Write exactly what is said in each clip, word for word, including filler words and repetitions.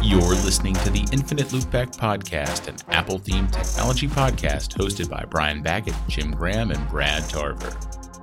You're listening to the Infinite Loopback Podcast, an Apple-themed technology podcast hosted by Brian Baggett, Jim Graham, and Brad Tarver.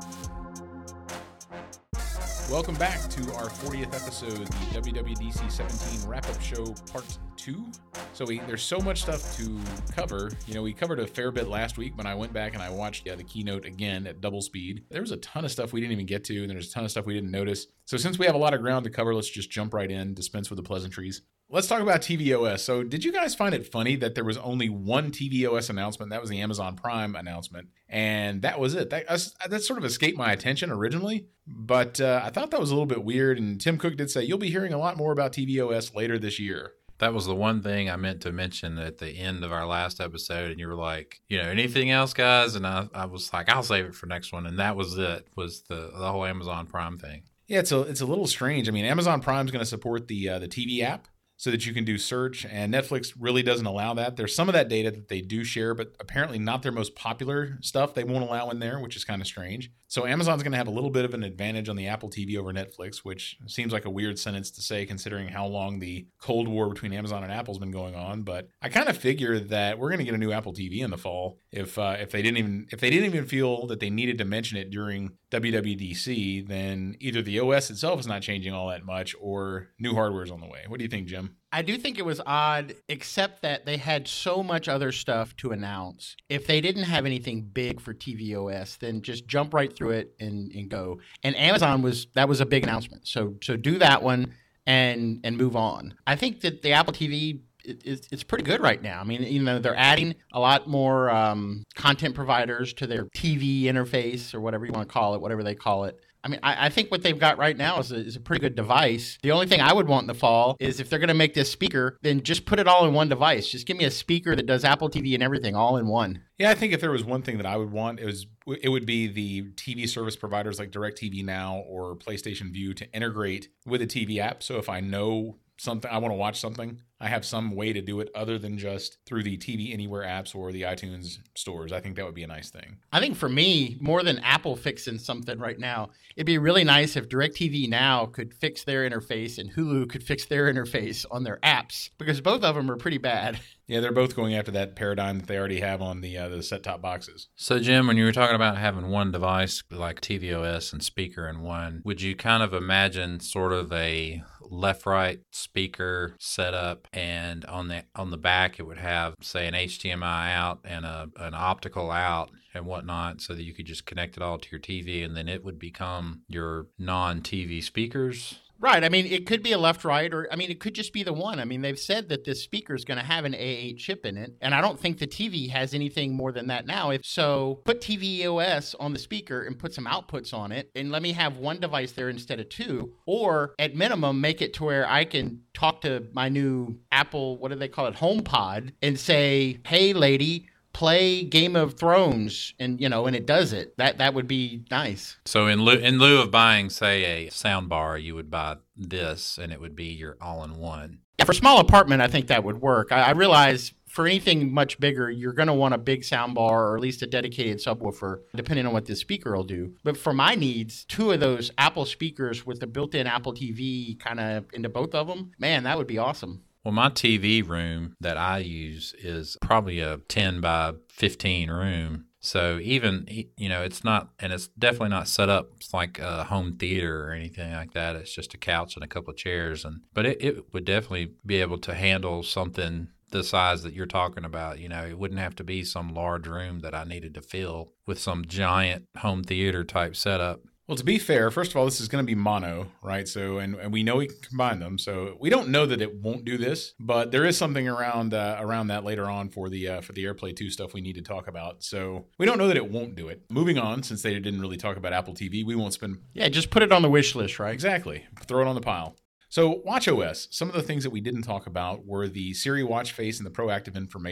Welcome back to our fortieth episode, the W W D C seventeen Wrap-Up Show Part two. So we, there's so much stuff to cover. You know, we covered a fair bit last week when I went back and I watched yeah, the keynote again at double speed. There was a ton of stuff we didn't even get to, and there's a ton of stuff we didn't notice. So since we have a lot of ground to cover, let's just jump right in, dispense with the pleasantries. Let's talk about tvOS. So did you guys find it funny that there was only one tvOS announcement? That was the Amazon Prime announcement. And that was it. That, that sort of escaped my attention originally. But uh, I thought that was a little bit weird. And Tim Cook did say, you'll be hearing a lot more about tvOS later this year. That was the one thing I meant to mention at the end of our last episode. And you were like, you know, anything else, guys? And I, I was like, I'll save it for next one. And that was it, was the, the whole Amazon Prime thing. Yeah, it's a, it's a little strange. I mean, Amazon Prime is going to support the uh, the T V app, so that you can do search, and Netflix really doesn't allow that. There's some of that data that they do share, but apparently not their most popular stuff they won't allow in there, which is kind of strange. So Amazon's going to have a little bit of an advantage on the Apple T V over Netflix, which seems like a weird sentence to say considering how long the Cold War between Amazon and Apple's been going on. But I kind of figure that we're going to get a new Apple T V in the fall if uh, if they didn't even if they didn't even feel that they needed to mention it during W W D C, then either the O S itself is not changing all that much or new hardware is on the way. What do you think, Jim? I do think it was odd, except that they had so much other stuff to announce. If they didn't have anything big for tvOS, then just jump right through it and, and go. And Amazon was that was a big announcement. So so do that one and and move on. I think that the Apple T V it, it, it's pretty good right now. I mean, you know, they're adding a lot more um, content providers to their T V interface or whatever you want to call it, whatever they call it. I mean, I, I think what they've got right now is a, is a pretty good device. The only thing I would want in the fall is if they're going to make this speaker, then just put it all in one device. Just give me a speaker that does Apple T V and everything all in one. Yeah, I think if there was one thing that I would want, it was it would be the T V service providers like DirecTV Now or PlayStation Vue to integrate with the T V app. So if I know something, I want to watch something, I have some way to do it other than just through the T V Anywhere apps or the iTunes stores. I think that would be a nice thing. I think for me, more than Apple fixing something right now, it'd be really nice if DirecTV Now could fix their interface and Hulu could fix their interface on their apps, because both of them are pretty bad. Yeah, they're both going after that paradigm that they already have on the uh, the set-top boxes. So, Jim, when you were talking about having one device like tvOS and speaker in one, would you kind of imagine sort of a left-right speaker setup, and on the on the back it would have, say, an H D M I out and a an optical out and whatnot, so that you could just connect it all to your T V, and then it would become your non-T V speakers? Right. I mean, it could be a left-right, or, I mean, it could just be the one. I mean, they've said that this speaker is going to have an A eight chip in it, and I don't think the T V has anything more than that now. If so, put tvOS on the speaker and put some outputs on it, and let me have one device there instead of two, or at minimum, make it to where I can talk to my new Apple, what do they call it, HomePod, and say, hey, lady, play Game of Thrones, and you know, and it does it. That that would be nice. So in lieu in lieu of buying, say, a sound bar, you would buy this, and it would be your all-in-one. Yeah, for a small apartment, I think that would work. I, I realize for anything much bigger, you're going to want a big sound bar or at least a dedicated subwoofer, depending on what the speaker will do. But for my needs, two of those Apple speakers with the built-in Apple T V kind of into both of them, man, that would be awesome. Well, my T V room that I use is probably a ten by fifteen room. So even, you know, it's not, and it's definitely not set up like a home theater or anything like that. It's just a couch and a couple of chairs. And but it, it would definitely be able to handle something the size that you're talking about. You know, it wouldn't have to be some large room that I needed to fill with some giant home theater type setup. Well, to be fair, first of all, this is going to be mono, right? So, and, and we know we can combine them. So we don't know that it won't do this, but there is something around uh, around that later on for the uh, for the AirPlay two stuff we need to talk about. So we don't know that it won't do it. Moving on, since they didn't really talk about Apple T V, we won't spend. Yeah, just put it on the wish list, right? Exactly. Throw it on the pile. So watchOS, some of the things that we didn't talk about were the Siri watch face and the proactive information.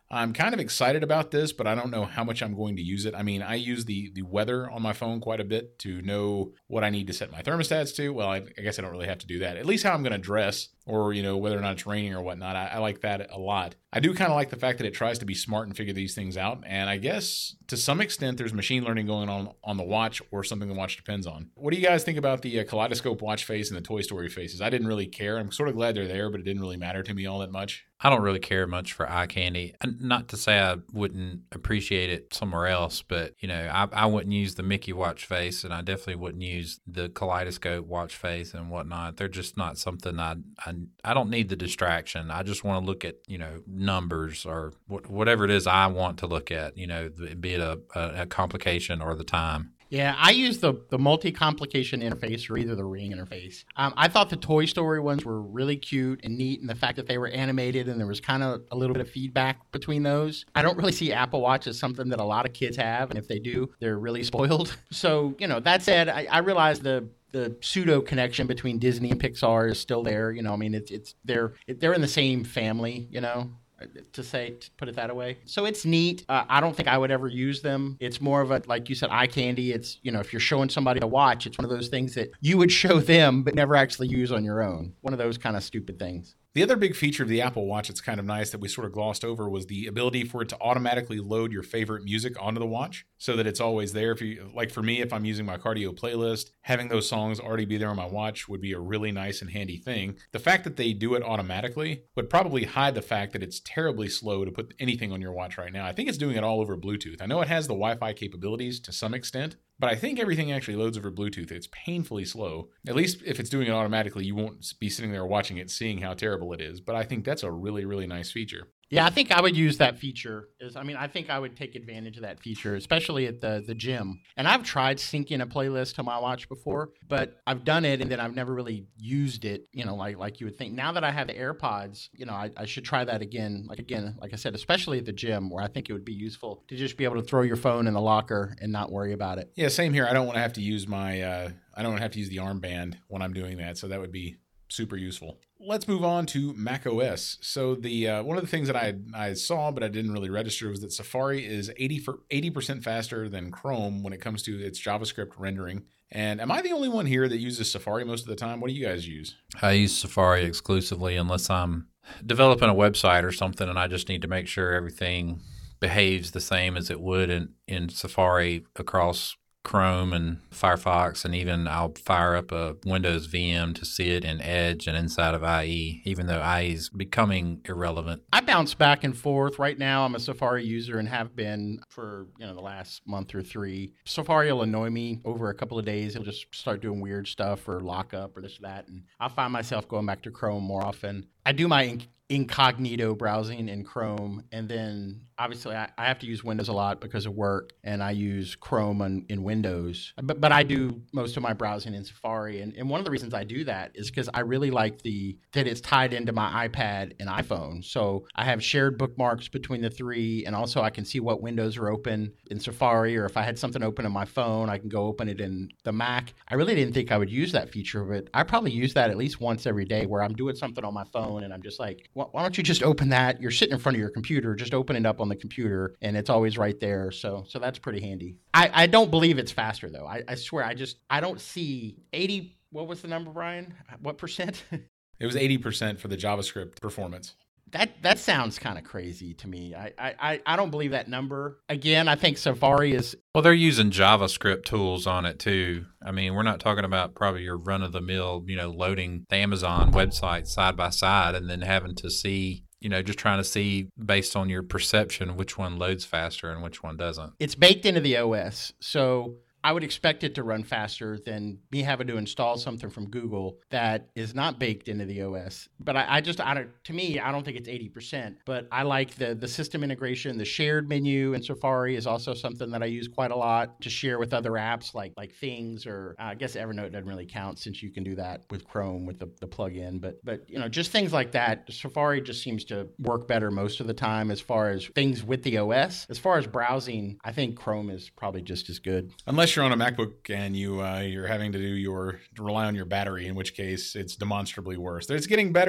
I'm kind of excited about this, but I don't know how much I'm going to use it. I mean, I use the the weather on my phone quite a bit to know what I need to set my thermostats to. Well, I, I guess I don't really have to do that. At least how I'm going to dress, or, you know, whether or not it's raining or whatnot. I, I like that a lot. I do kind of like the fact that it tries to be smart and figure these things out. And I guess to some extent, there's machine learning going on on the watch, or something the watch depends on. What do you guys think about the uh, Kaleidoscope watch face and the Toy Story faces? I didn't really care. I'm sort of glad they're there, but it didn't really matter to me all that much. I don't really care much for eye candy. Not to say I wouldn't appreciate it somewhere else, but, you know, I, I wouldn't use the Mickey watch face, and I definitely wouldn't use the Kaleidoscope watch face and whatnot. They're just not something I I, I don't need the distraction. I just want to look at, you know, numbers or wh- whatever it is I want to look at, you know, be it a, a, a complication or the time. Yeah, I use the, the multi-complication interface, or either the ring interface. Um, I thought the Toy Story ones were really cute and neat, and the fact that they were animated and there was kind of a little bit of feedback between those. I don't really see Apple Watch as something that a lot of kids have, and if they do, they're really spoiled. So, you know, that said, I, I realize the the pseudo connection between Disney and Pixar is still there. You know, I mean, it's it's they're they're in the same family, you know. To say, to put it that way. So it's neat. Uh, I don't think I would ever use them. It's more of a, like you said, eye candy. It's, you know, if you're showing somebody a watch, it's one of those things that you would show them but never actually use on your own. One of those kind of stupid things. The other big feature of the Apple Watch that's kind of nice that we sort of glossed over was the ability for it to automatically load your favorite music onto the watch so that it's always there. If you, like for me, if I'm using my cardio playlist, having those songs already be there on my watch would be a really nice and handy thing. The fact that they do it automatically would probably hide the fact that it's terribly slow to put anything on your watch right now. I think it's doing it all over Bluetooth. I know it has the Wi-Fi capabilities to some extent, but I think everything actually loads over Bluetooth. It's painfully slow. At least if it's doing it automatically, you won't be sitting there watching it, seeing how terrible it is. But I think that's a really, really nice feature. Yeah, I think I would use that feature. Is I mean, I think I would take advantage of that feature, especially at the the gym. And I've tried syncing a playlist to my watch before, but I've done it and then I've never really used it, you know, like like you would think. Now that I have the AirPods, you know, I, I should try that again. Like again, like I said, especially at the gym, where I think it would be useful to just be able to throw your phone in the locker and not worry about it. Yeah, same here. I don't want to have to use my uh, I don't want to have to use the armband when I'm doing that, so that would be super useful. Let's move on to Mac O S. So the uh, one of the things that I I saw but I didn't really register was that Safari is eighty percent faster than Chrome when it comes to its JavaScript rendering. And am I the only one here that uses Safari most of the time? What do you guys use? I use Safari exclusively unless I'm developing a website or something and I just need to make sure everything behaves the same as it would in, in Safari across Chrome and Firefox, and even I'll fire up a Windows V M to see it in Edge and inside of I E, even though I E is becoming irrelevant. I bounce back and forth. Right now, I'm a Safari user and have been for you know the last month or three. Safari will annoy me over a couple of days. It'll just start doing weird stuff or lock up or this or that, and I'll find myself going back to Chrome more often. I do my inc- incognito browsing in Chrome, and then obviously I, I have to use Windows a lot because of work, and I use Chrome on, in Windows. But but I do most of my browsing in Safari, and, and one of the reasons I do that is because I really like the that it's tied into my iPad and iPhone. So I have shared bookmarks between the three, and also I can see what windows are open in Safari, or if I had something open on my phone, I can go open it in the Mac. I really didn't think I would use that feature, but I probably use that at least once every day where I'm doing something on my phone and I'm just like, why don't you just open that? You're sitting in front of your computer, just open it up on the computer, and it's always right there. So so that's pretty handy. I, I don't believe it's faster, though. I, I swear, I just, I don't see eighty, what was the number, Brian? What percent? It was eighty percent for the JavaScript performance. That that sounds kind of crazy to me. I, I, I don't believe that number. Again, I think Safari is... Well, they're using JavaScript tools on it, too. I mean, we're not talking about probably your run-of-the-mill, you know, loading the Amazon website side by side and then having to see, you know, just trying to see based on your perception which one loads faster and which one doesn't. It's baked into the O S, so I would expect it to run faster than me having to install something from Google that is not baked into the O S. But I, I just, I don't, to me, I don't think it's eighty percent. But I like the the system integration. The shared menu in Safari is also something that I use quite a lot to share with other apps like like Things, or uh, I guess Evernote doesn't really count since you can do that with Chrome with the, the plugin. But but you know, just things like that. Safari just seems to work better most of the time as far as things with the O S. As far as browsing, I think Chrome is probably just as good. Unless you're on a MacBook and you uh, you're having to do your to rely on your battery, in which case it's demonstrably worse. It's getting better,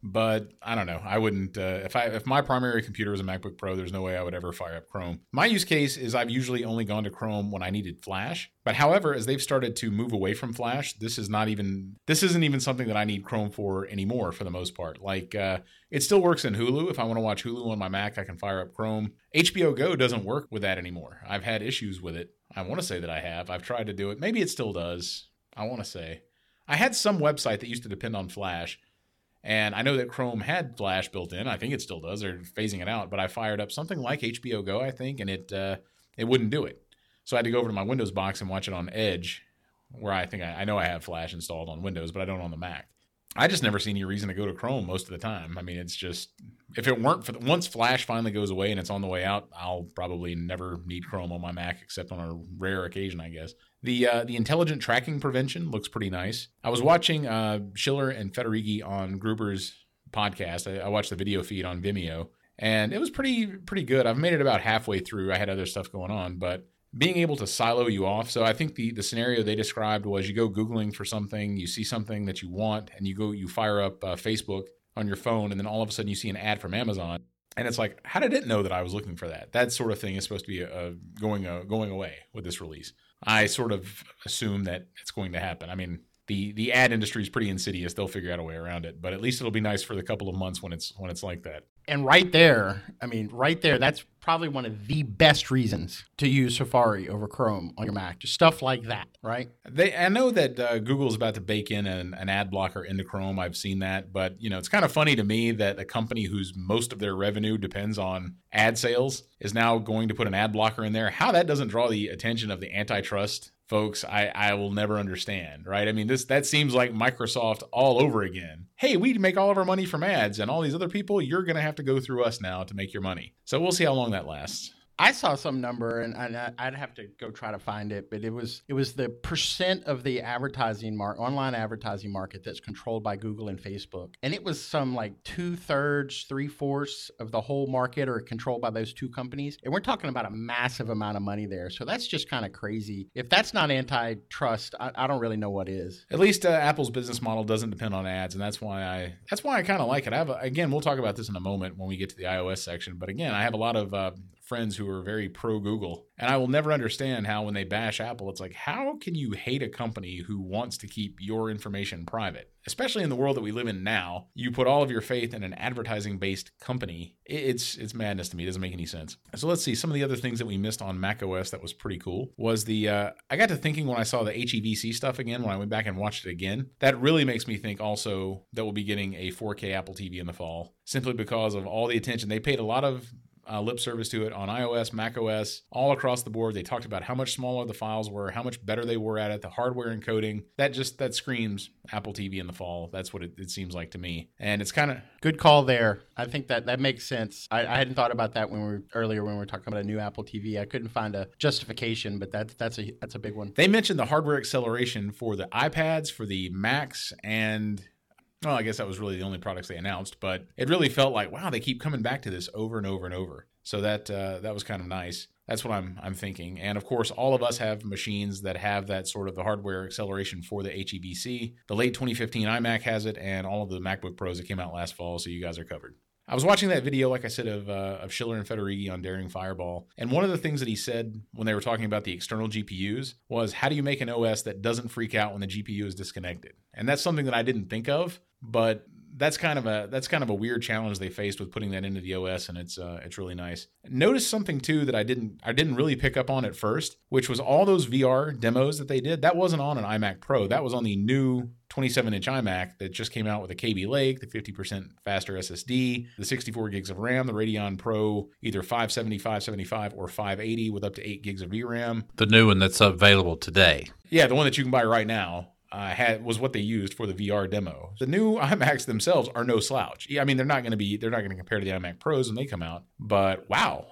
but I don't know. I wouldn't, uh, if I if my primary computer was a MacBook Pro, there's no way I would ever fire up Chrome. My use case is I've usually only gone to Chrome when I needed Flash. But however, as they've started to move away from Flash, this is not even, this isn't even something that I need Chrome for anymore for the most part. Like, uh, it still works in Hulu. If I want to watch Hulu on my Mac, I can fire up Chrome. H B O Go doesn't work with that anymore. I've had issues with it. I want to say that I have. I've tried to do it. Maybe it still does. I want to say. I had some website that used to depend on Flash, and I know that Chrome had Flash built in. I think it still does. They're phasing it out. But I fired up something like H B O Go, I think, and it uh, it wouldn't do it. So I had to go over to my Windows box and watch it on Edge, where I think I, I know I have Flash installed on Windows, but I don't on the Mac. I just never see any reason to go to Chrome most of the time. I mean, it's just, if it weren't for, the, once Flash finally goes away and it's on the way out, I'll probably never need Chrome on my Mac except on a rare occasion, I guess. The uh, the intelligent tracking prevention looks pretty nice. I was watching uh, Schiller and Federighi on Gruber's podcast. I, I watched the video feed on Vimeo, and it was pretty pretty good. I've made it about halfway through. I had other stuff going on, but being able to silo you off. So I think the, the scenario they described was you go Googling for something, you see something that you want, and you go you fire up uh, Facebook on your phone, and then all of a sudden you see an ad from Amazon. And it's like, how did it know that I was looking for that? That sort of thing is supposed to be a, a going a, going away with this release. I sort of assume that it's going to happen. I mean, the the ad industry is pretty insidious. They'll figure out a way around it. But at least it'll be nice for the couple of months when it's when it's like that. And right there, I mean, right there, that's probably one of the best reasons to use Safari over Chrome on your Mac. Just stuff like that, right? They, I know that uh, Google's about to bake in an, an ad blocker into Chrome. I've seen that. But, you know, it's kind of funny to me that a company whose most of their revenue depends on ad sales is now going to put an ad blocker in there. How that doesn't draw the attention of the antitrust folks, I, I will never understand, right? I mean, this that seems like Microsoft all over again. Hey, we make all of our money from ads, and all these other people, you're going to have to go through us now to make your money. So we'll see how long that lasts. I saw some number, and, and I'd have to go try to find it, but it was it was the percent of the advertising market, online advertising market that's controlled by Google and Facebook, and it was some like two thirds, three fourths of the whole market are controlled by those two companies, and we're talking about a massive amount of money there. So that's just kind of crazy. If that's not antitrust, I, I don't really know what is. At least uh, Apple's business model doesn't depend on ads, and that's why I that's why I kind of like it. I have a, again, we'll talk about this in a moment when we get to the iOS section, but again, I have a lot of uh, friends who are very pro Google, and I will never understand how when they bash Apple, it's like, how can you hate a company who wants to keep your information private? Especially in the world that we live in now, you put all of your faith in an advertising-based company. It's it's madness to me. It doesn't make any sense. So let's see. Some of the other things that we missed on macOS that was pretty cool was the, uh, I got to thinking when I saw the H E V C stuff again, when I went back and watched it again, that really makes me think also that we'll be getting a four K Apple T V in the fall, simply because of all the attention. They paid a lot of Uh, lip service to it on iOS, macOS, all across the board. They talked about how much smaller the files were, how much better they were at it, the hardware encoding. That just, that screams Apple T V in the fall. That's what it, it seems like to me. And it's kind of... Good call there. I think that that makes sense. I, I hadn't thought about that when we were earlier when we were talking about a new Apple T V. I couldn't find a justification, but that's that's a that's a big one. They mentioned the hardware acceleration for the iPads, for the Macs, and... Well, I guess that was really the only products they announced, but it really felt like, wow, they keep coming back to this over and over and over. So that uh, that was kind of nice. That's what I'm I'm thinking. And of course, all of us have machines that have that sort of the hardware acceleration for the H E V C. The late twenty fifteen iMac has it, and all of the MacBook Pros that came out last fall, so you guys are covered. I was watching that video, like I said, of uh, of Schiller and Federighi on Daring Fireball. And one of the things that he said when they were talking about the external G P Us was, how do you make an O S that doesn't freak out when the G P U is disconnected? And that's something that I didn't think of, but that's kind of a that's kind of a weird challenge they faced with putting that into the O S, and it's uh, it's really nice. Notice something too that I didn't I didn't really pick up on at first, which was all those V R demos that they did. That wasn't on an iMac Pro. That was on the new twenty-seven inch iMac that just came out with a Kaby Lake, the fifty percent faster S S D, the sixty-four gigs of RAM, the Radeon Pro, either five seventy, five seventy-five, or five eighty with up to eight gigs of V RAM. The new one that's available today. Yeah, the one that you can buy right now. Uh, had was what they used for the V R demo. The new iMacs themselves are no slouch. I mean, they're not going to be, they're not going to compare to the iMac Pros when they come out, but wow,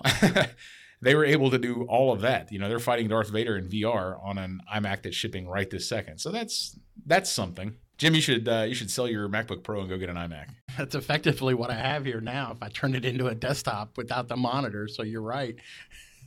they were able to do all of that. You know, they're fighting Darth Vader in V R on an iMac that's shipping right this second. So that's that's something. Jim, you should uh, you should sell your MacBook Pro and go get an iMac. That's effectively what I have here now. If I turn it into a desktop without the monitor, so you're right.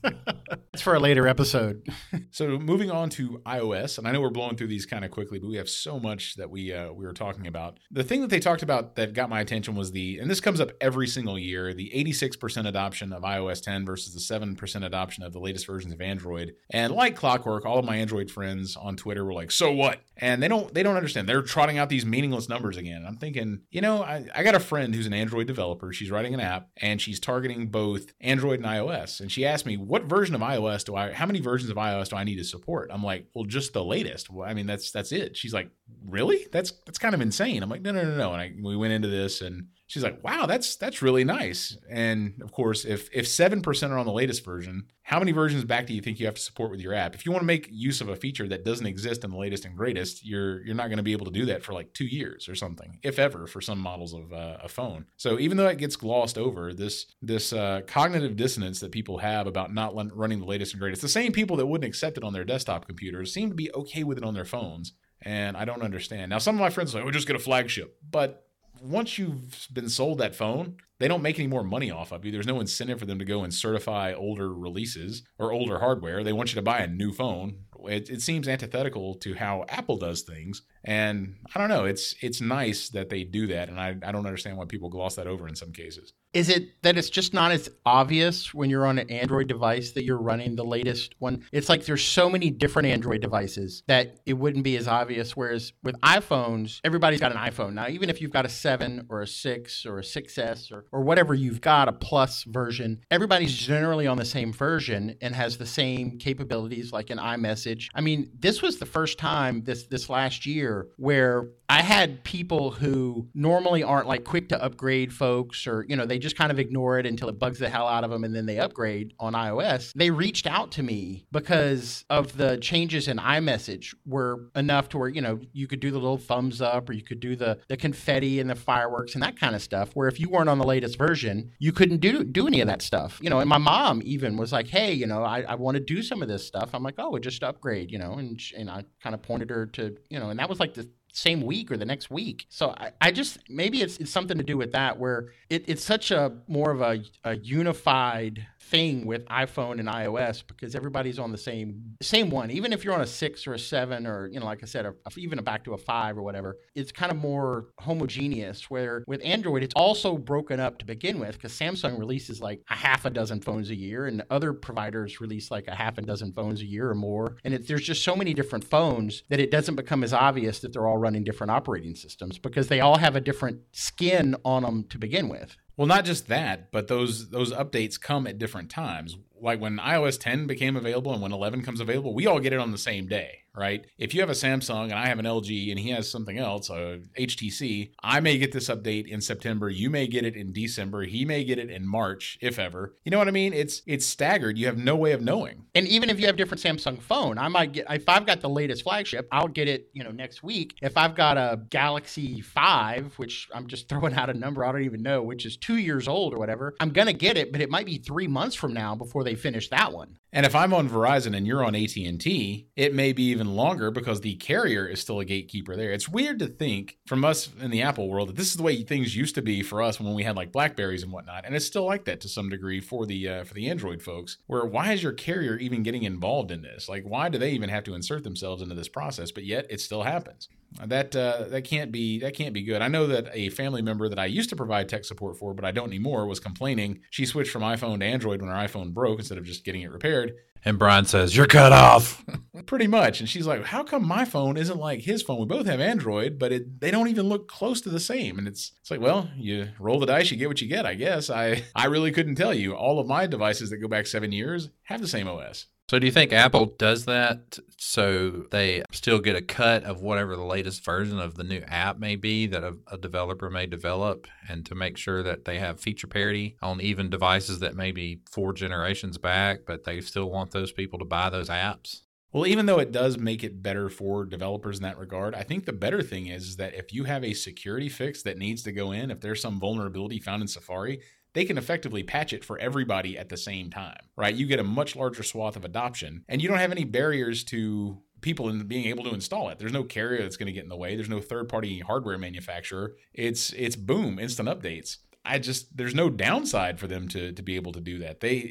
It's for a later episode. So moving on to iOS, and I know we're blowing through these kind of quickly, but we have so much that we uh, we were talking about. The thing that they talked about that got my attention was the, and this comes up every single year, the eighty-six percent adoption of iOS ten versus the seven percent adoption of the latest versions of Android. And like clockwork, all of my Android friends on Twitter were like, so what? And they don't they don't understand. They're trotting out these meaningless numbers again. And I'm thinking, you know, I, I got a friend who's an Android developer. She's writing an app, and she's targeting both Android and iOS. And she asked me, what version of iOS do I, how many versions of iOS do I need to support? I'm like, well, just the latest. Well, I mean, that's that's it. She's like, really? That's that's kind of insane. I'm like, no, no, no, no. And I, we went into this, and she's like, wow, that's that's really nice. And of course, if if seven percent are on the latest version, how many versions back do you think you have to support with your app? If you want to make use of a feature that doesn't exist in the latest and greatest, you're you're not going to be able to do that for like two years or something, if ever, for some models of uh, a phone. So even though it gets glossed over, this this uh, cognitive dissonance that people have about not running the latest and greatest, the same people that wouldn't accept it on their desktop computers seem to be okay with it on their phones. And I don't understand. Now, some of my friends are like, oh, just get a flagship. But once you've been sold that phone, they don't make any more money off of you. There's no incentive for them to go and certify older releases or older hardware. They want you to buy a new phone. It, it seems antithetical to how Apple does things. And I don't know. It's it's nice that they do that. And I, I don't understand why people gloss that over in some cases. Is it that it's just not as obvious when you're on an Android device that you're running the latest one? It's like there's so many different Android devices that it wouldn't be as obvious. Whereas with iPhones, everybody's got an iPhone. Now, even if you've got a seven or a six or a six S or, or whatever you've got, a plus version, everybody's generally on the same version and has the same capabilities like an iMessage. I mean, this was the first time this, this last year where I had people who normally aren't like quick to upgrade folks, or, you know, they just kind of ignore it until it bugs the hell out of them and then they upgrade on iOS. They reached out to me because of the changes in iMessage were enough to where, you know, you could do the little thumbs up, or you could do the, the confetti and the fireworks and that kind of stuff, where if you weren't on the latest version, you couldn't do, do any of that stuff. You know, and my mom even was like, hey, you know, I, I want to do some of this stuff. I'm like, oh, just upgrade, you know, and, and I kind of pointed her to, you know, and that was like the same week or the next week. So I, I just, maybe it's, it's something to do with that, where it, it's such a more of a, a unified thing with iPhone and iOS, because everybody's on the same same one. Even if you're on a six or a seven, or, you know, like I said, a, even a back to a five or whatever, it's kind of more homogeneous, where with Android, it's also broken up to begin with, because Samsung releases like a half a dozen phones a year, and other providers release like a half a dozen phones a year or more. And it, there's just so many different phones that it doesn't become as obvious that they're all running different operating systems, because they all have a different skin on them to begin with. Well, not just that, but those those updates come at different times. Like when iOS ten became available and when eleven comes available, we all get it on the same day, right? If you have a Samsung and I have an L G and he has something else, a H T C, I may get this update in September. You may get it in December. He may get it in March, if ever. You know what I mean? It's it's staggered. You have no way of knowing. And even if you have different Samsung phone, I might get, if I've got the latest flagship, I'll get it, you know, next week. If I've got a Galaxy five, which I'm just throwing out a number I don't even know, which is two years old or whatever, I'm going to get it, but it might be three months from now before they finish that one. And if I'm on Verizon and you're on A T and T, it may be even longer because the carrier is still a gatekeeper there. It's weird to think from us in the Apple world that this is the way things used to be for us when we had like Blackberries and whatnot. And it's still like that to some degree for the uh, for the Android folks, where why is your carrier even getting involved in this? Like, why do they even have to insert themselves into this process? But yet it still happens. That uh, that can't be that can't be good. I know that a family member that I used to provide tech support for, but I don't anymore, was complaining. She switched from iPhone to Android when her iPhone broke instead of just getting it repaired. And Brian says, you're cut off. Pretty much. And she's like, how come my phone isn't like his phone? We both have Android, but it, they don't even look close to the same. And it's it's like, well, you roll the dice, you get what you get, I guess. I, I really couldn't tell you. All of my devices that go back seven years have the same O S. So do you think Apple does that so they still get a cut of whatever the latest version of the new app may be that a, a developer may develop, and to make sure that they have feature parity on even devices that may be four generations back, but they still want those people to buy those apps? Well, even though it does make it better for developers in that regard, I think the better thing is, is that if you have a security fix that needs to go in, if there's some vulnerability found in Safari, they can effectively patch it for everybody at the same time, right? You get a much larger swath of adoption, and you don't have any barriers to people in being able to install it. There's no carrier that's going to get in the way. There's no third-party hardware manufacturer. It's it's boom, instant updates. I just there's no downside for them to to be able to do that. They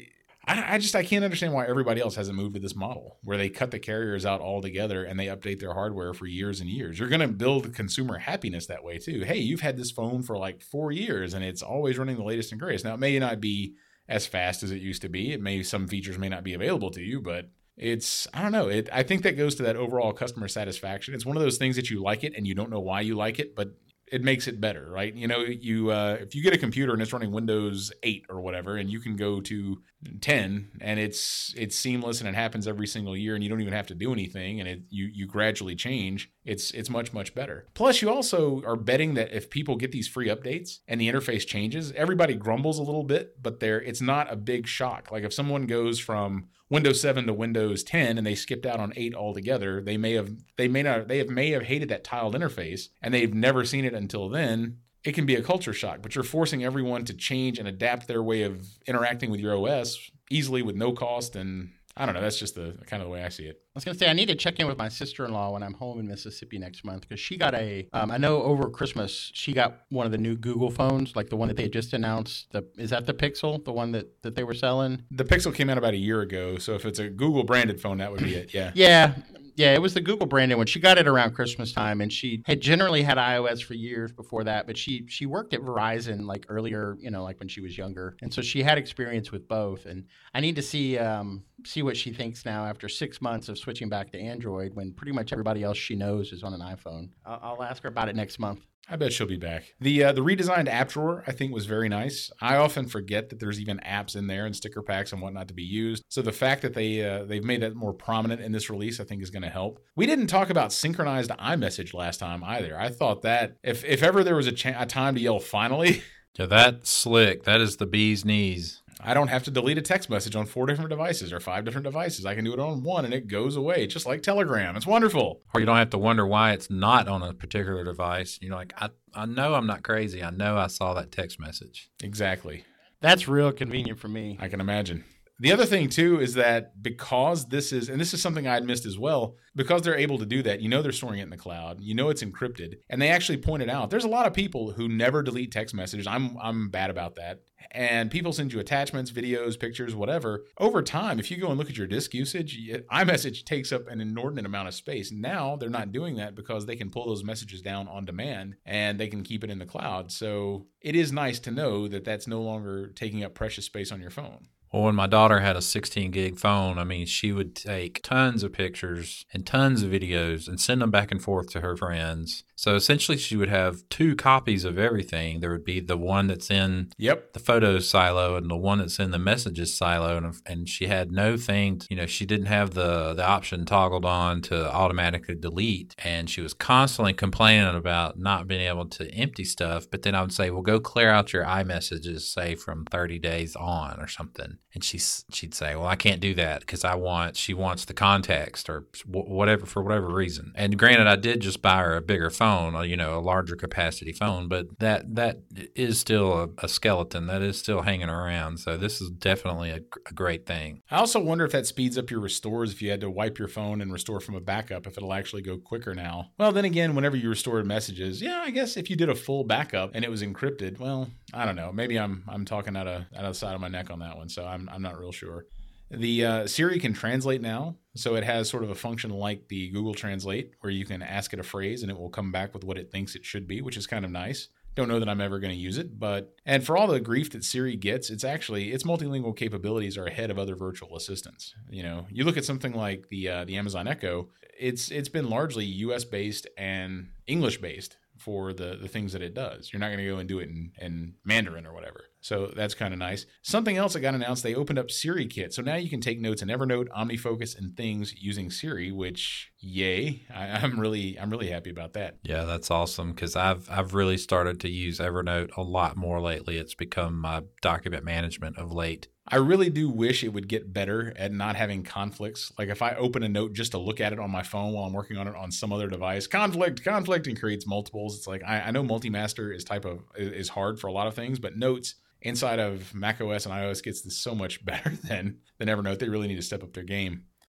I, I just I can't understand why everybody else hasn't moved to this model where they cut the carriers out altogether and they update their hardware for years and years. You're going to build consumer happiness that way too. Hey, you've had this phone for like four years and it's always running the latest and greatest. Now, it may not be as fast as it used to be. It may some features may not be available to you, but it's I don't know. It I think that goes to that overall customer satisfaction. It's one of those things that you like it and you don't know why you like it, but it makes it better, right? You know, you uh, if you get a computer and it's running Windows eight or whatever, and you can go to ten and it's it's seamless and it happens every single year and you don't even have to do anything and it you you gradually change, it's it's much, much better. Plus, you also are betting that if people get these free updates and the interface changes, everybody grumbles a little bit, but there it's not a big shock. Like if someone goes from Windows seven to Windows ten and they skipped out on eight altogether, they may have they may not they have may have hated that tiled interface and they've never seen it until then. It can be a culture shock, but you're forcing everyone to change and adapt their way of interacting with your O S easily with no cost. And I don't know, that's just the kind of the way I see it. I was going to say, I need to check in with my sister-in-law when I'm home in Mississippi next month because she got a, um, I know over Christmas, she got one of the new Google phones, like the one that they just announced. The, is that the Pixel, the one that, that they were selling? The Pixel came out about a year ago, so if it's a Google-branded phone, that would be it, yeah. Yeah. Yeah, it was the Google branded one. She got it around Christmas time, and she had generally had iOS for years before that, but she she worked at Verizon like earlier, you know, like when she was younger, and so she had experience with both. And I need to see um, see what she thinks now after six months of switching back to Android, when pretty much everybody else she knows is on an iPhone. I'll, I'll ask her about it next month. I bet she'll be back. The uh, the redesigned app drawer, I think, was very nice. I often forget that there's even apps in there and sticker packs and whatnot to be used. So the fact that they, uh, they've made that more prominent in this release, I think, is going to help. We didn't talk about synchronized iMessage last time either. I thought that if, if ever there was a, cha- a time to yell, finally. Yeah, that's slick. That is the bee's knees. I don't have to delete a text message on four different devices or five different devices. I can do it on one and it goes away, just like Telegram. It's wonderful. Or you don't have to wonder why it's not on a particular device. You're like, I, I know I'm not crazy. I know I saw that text message. Exactly. That's real convenient for me. I can imagine. The other thing, too, is that because this is, and this is something I had missed as well, because they're able to do that, you know they're storing it in the cloud, you know it's encrypted, and they actually pointed out, there's a lot of people who never delete text messages. I'm I'm bad about that. And people send you attachments, videos, pictures, whatever. Over time, if you go and look at your disk usage, iMessage takes up an inordinate amount of space. Now they're not doing that because they can pull those messages down on demand and they can keep it in the cloud. So it is nice to know that that's no longer taking up precious space on your phone. Well, when my daughter had a sixteen gig phone, I mean, she would take tons of pictures and tons of videos and send them back and forth to her friends. So essentially, she would have two copies of everything. There would be the one that's in yep. the photos silo and the one that's in the messages silo. And, and she had no thing, to, you know, she didn't have the, the option toggled on to automatically delete. And she was constantly complaining about not being able to empty stuff. But then I would say, well, go clear out your iMessages, say, from thirty days on or something. And she, she'd say, well, I can't do that because I want, she wants the context or whatever, for whatever reason. And granted, I did just buy her a bigger phone, you know, a larger capacity phone, but that, that is still a, a skeleton that is still hanging around. So this is definitely a, a great thing. I also wonder if that speeds up your restores. If you had to wipe your phone and restore from a backup, if it'll actually go quicker now. Well, then again, whenever you restored messages, yeah, I guess if you did a full backup and it was encrypted, well, I don't know. Maybe I'm, I'm talking out of, out of the side of my neck on that one. So I'm, I'm not real sure. The uh, Siri can translate now, so it has sort of a function like the Google Translate, where you can ask it a phrase and it will come back with what it thinks it should be, which is kind of nice. Don't know that I'm ever going to use it, but and for all the grief that Siri gets, it's actually its multilingual capabilities are ahead of other virtual assistants. You know, you look at something like the uh, the Amazon Echo, it's it's been largely U S based and English based for the the things that it does. You're not going to go and do it in, in Mandarin or whatever. So that's kind of nice. Something else that got announced, they opened up Siri Kit. So now you can take notes in Evernote, OmniFocus, and things using Siri, which, yay. I, I'm really I'm really happy about that. Yeah, that's awesome because I've, I've really started to use Evernote a lot more lately. It's become my document management of late. I really do wish it would get better at not having conflicts. Like if I open a note just to look at it on my phone while I'm working on it on some other device, conflict, conflict, and creates multiples. It's like, I, I know multi-master is type of is hard for a lot of things, but notes inside of macOS and iOS gets this so much better than, than Evernote. They really need to step up their game.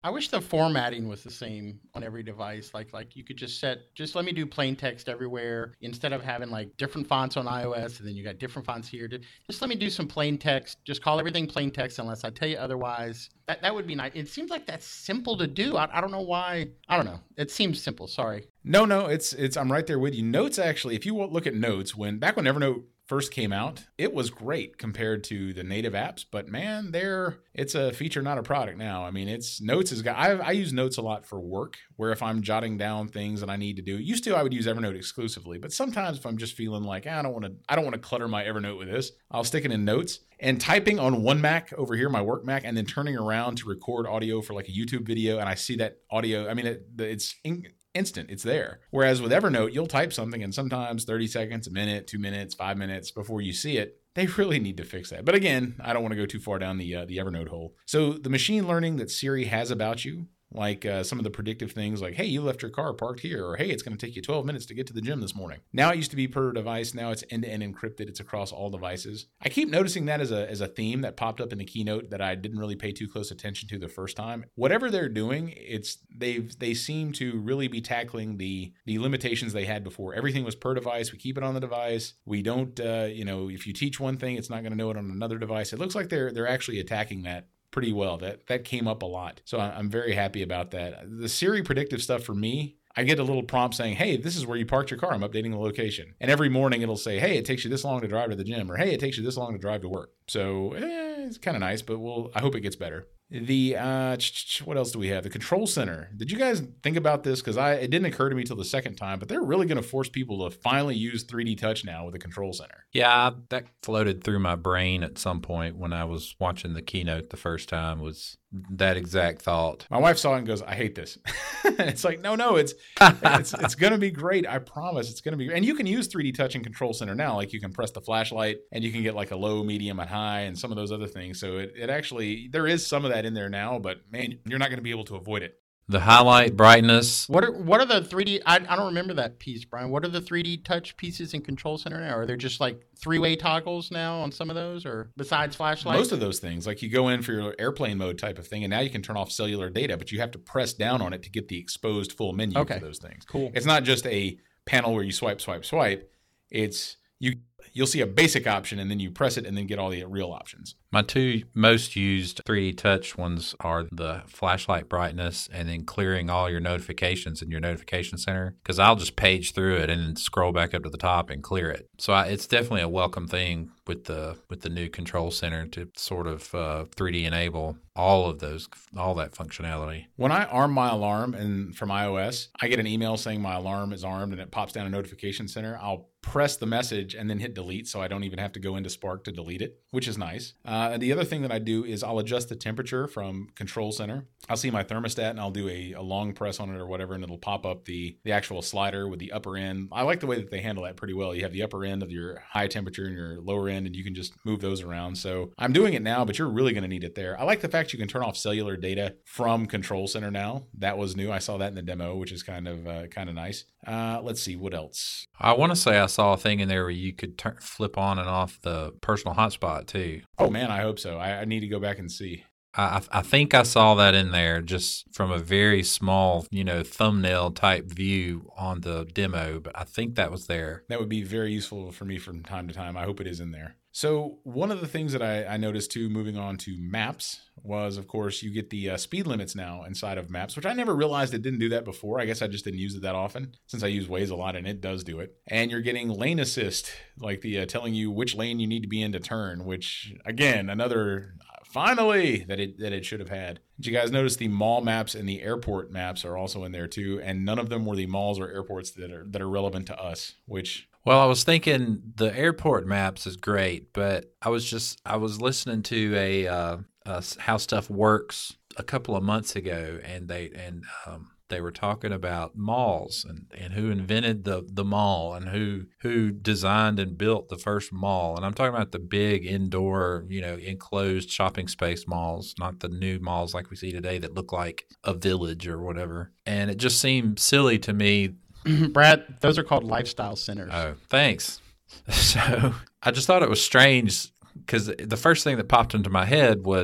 I wish the formatting was the same on every device. Like like you could just set, just let me do plain text everywhere instead of having like different fonts on iOS and then you got different fonts here. Just let me do some plain text. Just call everything plain text unless I tell you otherwise. That that would be nice. It seems like that's simple to do. I, I don't know why. I don't know. It seems simple. Sorry. No, no, it's it's. I'm right there with you. Notes actually, if you look at Notes, when back when Evernote first came out, it was great compared to the native apps. But man, there it's a feature, not a product now. I mean, it's Notes has got. I, I use Notes a lot for work, where if I'm jotting down things that I need to do. Used to, I would use Evernote exclusively, but sometimes if I'm just feeling like ah, I don't want to, I don't want to clutter my Evernote with this, I'll stick it in Notes. And typing on one Mac over here, my work Mac, and then turning around to record audio for like a YouTube video, and I see that audio. I mean, it, it's in, instant. It's there. Whereas with Evernote, you'll type something, and sometimes thirty seconds, a minute, two minutes, five minutes before you see it. They really need to fix that. But again, I don't want to go too far down the uh, the Evernote hole. So the machine learning that Siri has about you, like uh, some of the predictive things like, hey, you left your car parked here, or hey, it's going to take you twelve minutes to get to the gym this morning. Now it used to be per device. Now it's end-to-end encrypted. It's across all devices. I keep noticing that as a as a theme that popped up in the keynote that I didn't really pay too close attention to the first time. Whatever they're doing, it's they've they seem to really be tackling the the limitations they had before. Everything was per device. We keep it on the device. We don't, uh, you know, if you teach one thing, it's not going to know it on another device. It looks like they're they're actually attacking that pretty well. That that came up a lot. So I'm very happy about that. The Siri predictive stuff for me, I get a little prompt saying, hey, this is where you parked your car. I'm updating the location. And every morning it'll say, hey, it takes you this long to drive to the gym, or hey, it takes you this long to drive to work. So eh, it's kind of nice, but we'll I hope it gets better. The uh, what else do we have? The control center. Did you guys think about this? Because I it didn't occur to me till the second time, but they're really going to force people to finally use three D Touch now with the control center. Yeah, that floated through my brain at some point when I was watching the keynote the first time. Was that exact thought? My wife saw it and goes, "I hate this." It's like, no, no, it's it's it's going to be great. I promise, it's going to be. And you can use three D Touch in Control Center now. Like you can press the flashlight, and you can get like a low, medium, and high, and some of those other things. So it it actually there is some of that in there now, but man, you're not going to be able to avoid it. The highlight, brightness. What are what are the three D? I, I don't remember that piece, Brian. What are the three D touch pieces in Control Center now? Are there just like three-way toggles now on some of those, or besides flashlight? Most of those things, like you go in for your airplane mode type of thing, and now you can turn off cellular data, but you have to press down on it to get the exposed full menu okay. for those things. Cool. It's not just a panel where you swipe, swipe, swipe. It's you. You'll see a basic option, and then you press it, and then get all the real options. My two most used three D Touch ones are the flashlight brightness and then clearing all your notifications in your notification center, because I'll just page through it and then scroll back up to the top and clear it. So I, it's definitely a welcome thing with the with the new Control Center to sort of uh, three D enable all of those, all that functionality. When I arm my alarm and from iOS, I get an email saying my alarm is armed, and it pops down a notification center. I'll press the message and then hit delete, so I don't even have to go into Spark to delete it, which is nice. Uh, and the other thing that I do is I'll adjust the temperature from Control Center. I'll see my thermostat, and I'll do a, a long press on it or whatever, and it'll pop up the, the actual slider with the upper end. I like the way that they handle that pretty well. You have the upper end of your high temperature and your lower end, and you can just move those around. So I'm doing it now, but you're really going to need it there. I like the fact you can turn off cellular data from Control Center now. That was new. I saw that in the demo, which is kind of uh, kind of nice. Uh, let's see, what else? I want to say I saw a thing in there where you could turn, flip on and off the personal hotspot too. Oh man, I hope so. I, I need to go back and see. I, I think I saw that in there just from a very small, you know, thumbnail type view on the demo, but I think that was there. That would be very useful for me from time to time. I hope it is in there. So one of the things that I, I noticed too, moving on to Maps, was, of course, you get the uh, speed limits now inside of Maps, which I never realized it didn't do that before. I guess I just didn't use it that often since I use Waze a lot, and it does do it. And you're getting lane assist, like the uh, telling you which lane you need to be in to turn, which, again, another... Finally, that it that it should have had. Did you guys notice the mall maps and the airport maps are also in there too? And none of them were the malls or airports that are that are relevant to us. Which, well, I was thinking the airport maps is great, but I was just I was listening to a, uh, a How Stuff Works a couple of months ago, and they and um, they were talking about malls and, and who invented the, the mall and who who designed and built the first mall. And I'm talking about the big indoor, you know, enclosed shopping space malls, not the new malls like we see today that look like a village or whatever. And it just seemed silly to me. Brad, those are called lifestyle centers. Oh, thanks. So I just thought it was strange because the first thing that popped into my head was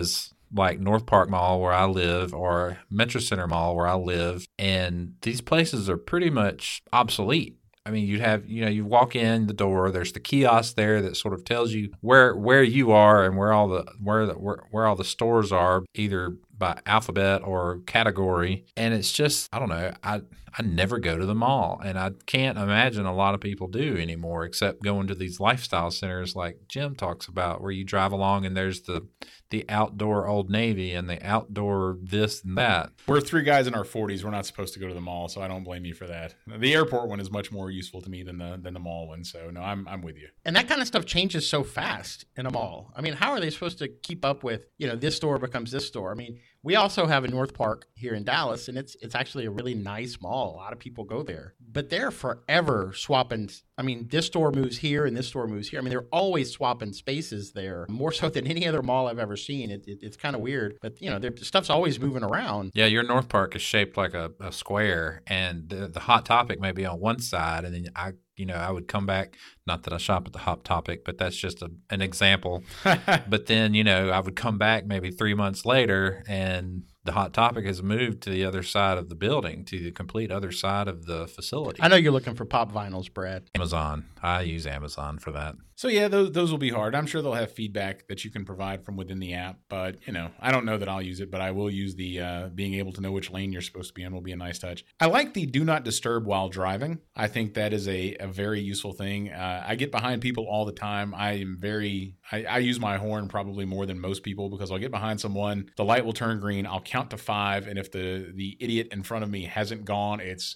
like North Park Mall where I live or Metro Center Mall where I live, and these places are pretty much obsolete. I mean, you have, you know, you walk in the door, there's the kiosk there that sort of tells you where where you are and where all the where the, where, where all the stores are, either by alphabet or category. And it's just, I don't know, I I never go to the mall, and I can't imagine a lot of people do anymore, except going to these lifestyle centers like Jim talks about, where you drive along and there's the the outdoor Old Navy and the outdoor this and that. We're three guys in our forties. We're not supposed to go to the mall, so I don't blame you for that. The airport one is much more useful to me than the than the mall one. So no, I'm I'm with you. And that kind of stuff changes so fast in a mall. I mean, how are they supposed to keep up with, you know, this store becomes this store? I mean, we also have a North Park here in Dallas, and it's it's actually a really nice mall. A lot of people go there, but they're forever swapping. I mean, this store moves here and this store moves here. I mean, they're always swapping spaces there, more so than any other mall I've ever seen. It, it, it's kind of weird, but you know, their stuff's always moving around. Yeah, your North Park is shaped like a, a square, and the, the Hot Topic may be on one side, and then I, you know, I would come back. Not that I shop at the Hot Topic, but that's just a, an example. But then, you know, I would come back maybe three months later, and the Hot Topic has moved to the other side of the building, to the complete other side of the facility. I know you're looking for pop vinyls, Brad. Amazon. I use Amazon for that. So yeah, those those will be hard. I'm sure they'll have feedback that you can provide from within the app, but you know, I don't know that I'll use it, but I will use the uh, being able to know which lane you're supposed to be in will be a nice touch. I like the do not disturb while driving. I think that is a, a very useful thing. Uh, I get behind people all the time. I am very, I, I use my horn probably more than most people, because I'll get behind someone, the light will turn green, I'll count to five, and if the the idiot in front of me hasn't gone, it's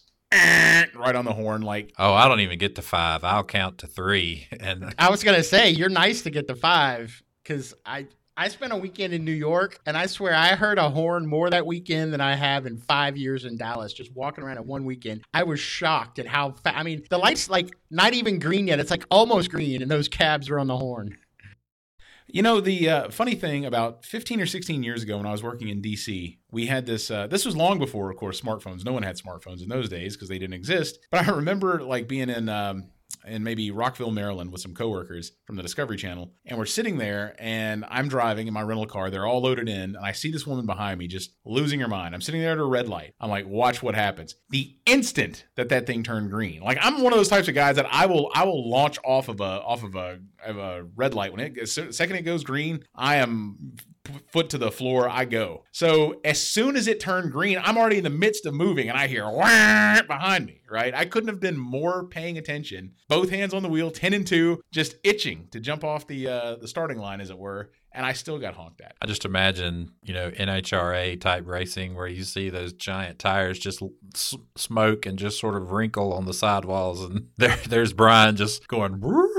right on the horn. Like, oh, I don't even get to five. I'll count to three. And I was gonna say, you're nice to get to five, because I I spent a weekend in New York, and I swear I heard a horn more that weekend than I have in five years in Dallas. Just walking around at one weekend, I was shocked at how fa- I mean, the light's like not even green yet. It's like almost green, and those cabs are on the horn. You know, the uh, funny thing, about fifteen or sixteen years ago when I was working in D C, we had this, uh, this was long before, of course, smartphones. No one had smartphones in those days because they didn't exist. But I remember like being in, um, in maybe Rockville, Maryland with some coworkers from the Discovery Channel. And we're sitting there, and I'm driving in my rental car. They're all loaded in. And I see this woman behind me just losing her mind. I'm sitting there at a red light. I'm like, watch what happens. The instant that that thing turned green, like I'm one of those types of guys that I will, I will launch off of a, off of a, of a red light. When it, the second it goes green, I am foot to the floor, I go. So as soon as it turned green, I'm already in the midst of moving, and I hear wah behind me, right? I couldn't have been more paying attention. Both hands on the wheel, ten and two, just itching to jump off the uh, the starting line, as it were. And I still got honked at. I just imagine, you know, N H R A type racing where you see those giant tires just s- smoke and just sort of wrinkle on the sidewalls. And there, there's Brian just going,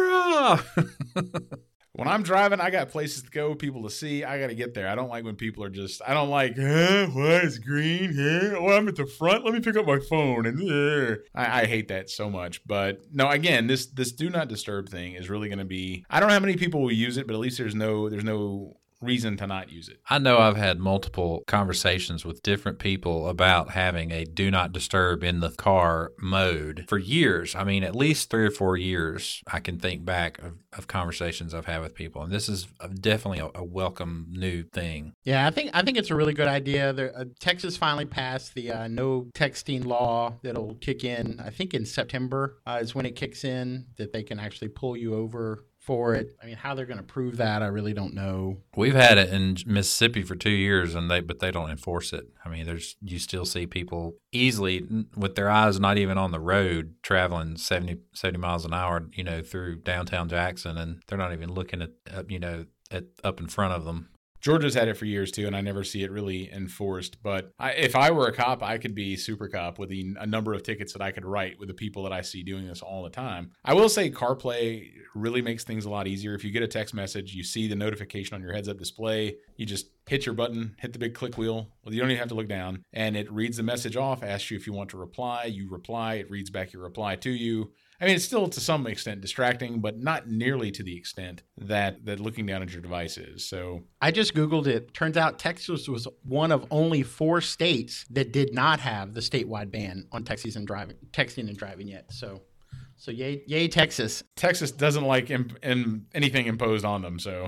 when I'm driving, I got places to go, people to see. I got to get there. I don't like when people are just, I don't like, huh, what is green here? Oh, I'm at the front. Let me pick up my phone. And uh, I, I hate that so much. But no, again, this this do not disturb thing is really going to be, I don't know how many people will use it, but at least there's no there's no reason to not use it. I know I've had multiple conversations with different people about having a do not disturb in the car mode for years. I mean, at least three or four years I can think back of, of conversations I've had with people. And this is definitely a, a welcome new thing. Yeah, I think I think it's a really good idea. There, uh, Texas finally passed the uh, no texting law that'll kick in, I think in September uh, is when it kicks in, that they can actually pull you over for it. I mean, how they're going to prove that, I really don't know. We've had it in Mississippi for two years, and they but they don't enforce it. I mean, there's you still see people easily with their eyes not even on the road traveling seventy, seventy miles an hour, you know, through downtown Jackson, and they're not even looking at, you know, at up in front of them. Georgia's had it for years, too, and I never see it really enforced. But I, if I were a cop, I could be super cop with the, a number of tickets that I could write with the people that I see doing this all the time. I will say CarPlay really makes things a lot easier. If you get a text message, you see the notification on your heads-up display, you just hit your button, hit the big click wheel. Well, you don't even have to look down. And it reads the message off, asks you if you want to reply. You reply. It reads back your reply to you. I mean, it's still to some extent distracting, but not nearly to the extent that, that looking down at your device is. So I just Googled it. Turns out Texas was one of only four states that did not have the statewide ban on texting and driving, texting and driving yet. So, so yay, yay, Texas. Texas doesn't like imp- in anything imposed on them. So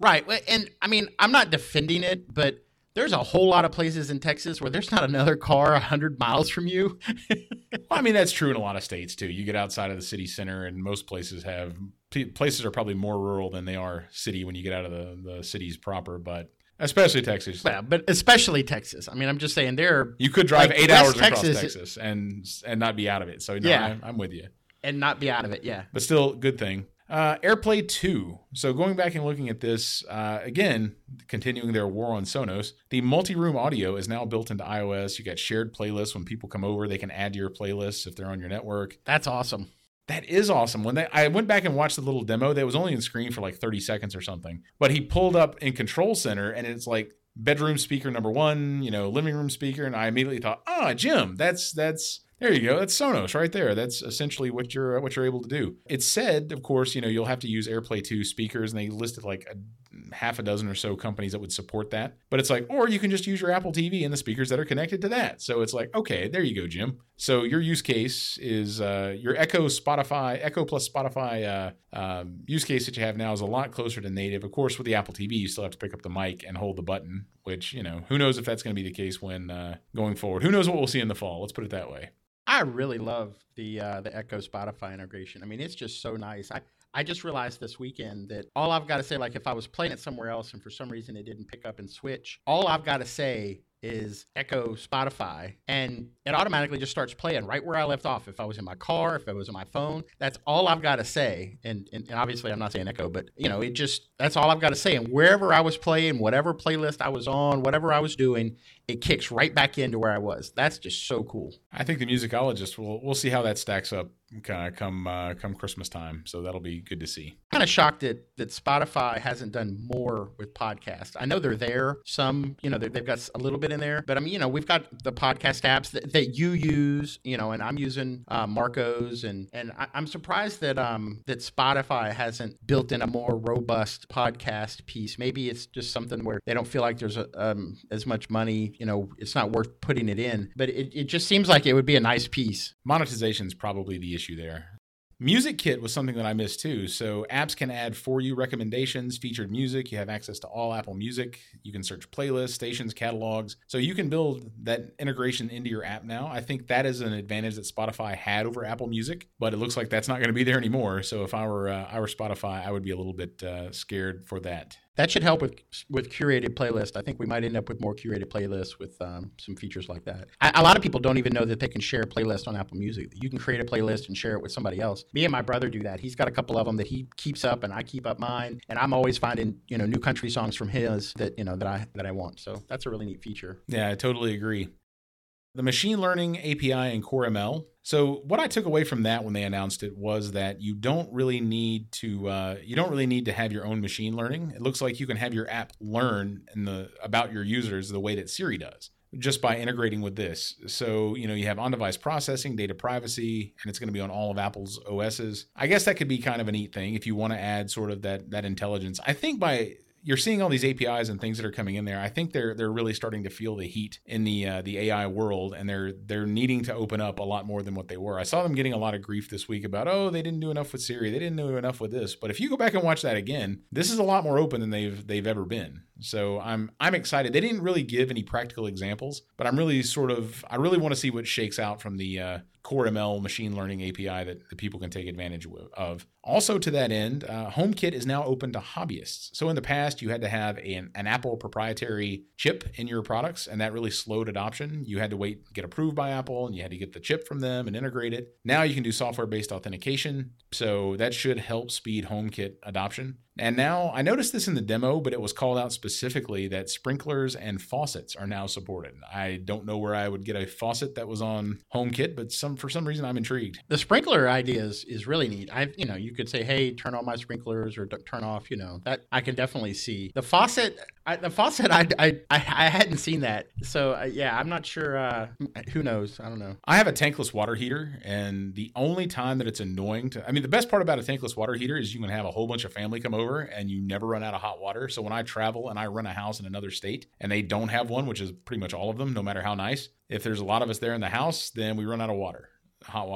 Right. Well, and I mean, I'm not defending it, but there's a whole lot of places in Texas where there's not another car one hundred miles from you. Well, I mean, that's true in a lot of states, too. You get outside of the city center, and most places have places are probably more rural than they are city when you get out of the, the cities proper, but especially Texas. Yeah, but especially Texas. I mean, I'm just saying there. You could drive like eight West hours Texas, across Texas and and not be out of it. So, no, yeah. I'm, I'm with you. And not be out of it, yeah. But still, good thing. Uh, AirPlay two. So going back and looking at this, uh, again, continuing their war on Sonos, the multi-room audio is now built into iOS. You got shared playlists. When people come over, they can add to your playlists if they're on your network. That's awesome. That is awesome. When they, I went back and watched the little demo, that was only on screen for like thirty seconds or something. But he pulled up in Control Center, and it's like bedroom speaker number one, you know, living room speaker. And I immediately thought, ah, Jim, that's that's... There you go. That's Sonos right there. That's essentially what you're what you're able to do. It said, of course, you know, you'll have to use AirPlay two speakers, and they listed like a half a dozen or so companies that would support that. But it's like, or you can just use your Apple T V and the speakers that are connected to that. So it's like, okay, there you go, Jim. So your use case is uh, your Echo Spotify, Echo plus Spotify uh, um, use case that you have now is a lot closer to native. Of course, with the Apple T V, you still have to pick up the mic and hold the button, which, you know, who knows if that's going to be the case when uh, going forward. Who knows what we'll see in the fall? Let's put it that way. I really love the uh, the Echo Spotify integration. I mean, it's just so nice. I, I just realized this weekend that all I've got to say, like if I was playing it somewhere else and for some reason it didn't pick up and switch, all I've got to say is Echo Spotify, and it automatically just starts playing right where I left off. If I was in my car, if it was on my phone, that's all I've got to say. And, and, and obviously I'm not saying Echo, but you know, it just, that's all I've got to say. And wherever I was playing, whatever playlist I was on, whatever I was doing, it kicks right back into where I was. That's just so cool. I think the musicologist will, we'll see how that stacks up kind of come uh, come Christmas time. So that'll be good to see. Kind of shocked that that Spotify hasn't done more with podcasts. I know they're there. Some, you know, they've got a little bit in there, but I mean, you know, we've got the podcast apps that, that you use, you know, and I'm using uh, Marco's, and and I, I'm surprised that um that Spotify hasn't built in a more robust podcast piece. Maybe it's just something where they don't feel like there's a, um as much money, you know, it's not worth putting it in. But it, it just seems like it would be a nice piece. Monetization is probably the issue there. Music Kit was something that I missed too. So apps can add for you recommendations, featured music. You have access to all Apple Music. You can search playlists, stations, catalogs. So you can build that integration into your app now. I think that is an advantage that Spotify had over Apple Music, but it looks like that's not going to be there anymore. So if I were uh, I were Spotify, I would be a little bit uh, scared for that. That should help with with curated playlist. I think we might end up with more curated playlists with um, some features like that. I, a lot of people don't even know that they can share a playlist on Apple Music. You can create a playlist and share it with somebody else. Me and my brother do that. He's got a couple of them that he keeps up, and I keep up mine. And I'm always finding, you know, new country songs from his that, you know, that I that I want. So that's a really neat feature. Yeah, I totally agree. The machine learning A P I in Core M L. So what I took away from that when they announced it was that you don't really need to uh, you don't really need to have your own machine learning. It looks like you can have your app learn in the about your users the way that Siri does, just by integrating with this. So, you know, you have on-device processing, data privacy, and it's going to be on all of Apple's O Ss. I guess that could be kind of a neat thing if you want to add sort of that that intelligence. I think by you're seeing all these A P Is and things that are coming in there. I think they're they're really starting to feel the heat in the uh, the A I world, and they're they're needing to open up a lot more than what they were. I saw them getting a lot of grief this week about, oh, they didn't do enough with Siri, they didn't do enough with this. But if you go back and watch that again, this is a lot more open than they've they've ever been. So I'm I'm excited. They didn't really give any practical examples, but I'm really sort of I really want to see what shakes out from the uh, Core M L machine learning A P I that, that people can take advantage of. Also, to that end, uh, HomeKit is now open to hobbyists. So in the past, you had to have an, an Apple proprietary chip in your products, and that really slowed adoption. You had to wait, get approved by Apple, and you had to get the chip from them and integrate it. Now you can do software-based authentication, so that should help speed HomeKit adoption. And now, I noticed this in the demo, but it was called out specifically that sprinklers and faucets are now supported. I don't know where I would get a faucet that was on HomeKit, but some for some reason I'm intrigued. The sprinkler idea is, is really neat. I, you know, you could say, hey, turn on my sprinklers or turn off, you know, that I can definitely see. The faucet, I, the faucet, I, I, I, I hadn't seen that. So, uh, yeah, I'm not sure. Uh, who knows? I don't know. I have a tankless water heater, and the only time that it's annoying to, I mean, the best part about a tankless water heater is you can have a whole bunch of family come over and you never run out of hot water. So when I travel and I rent a house in another state and they don't have one, which is pretty much all of them, no matter how nice, if there's a lot of us there in the house, then we run out of water, hot water.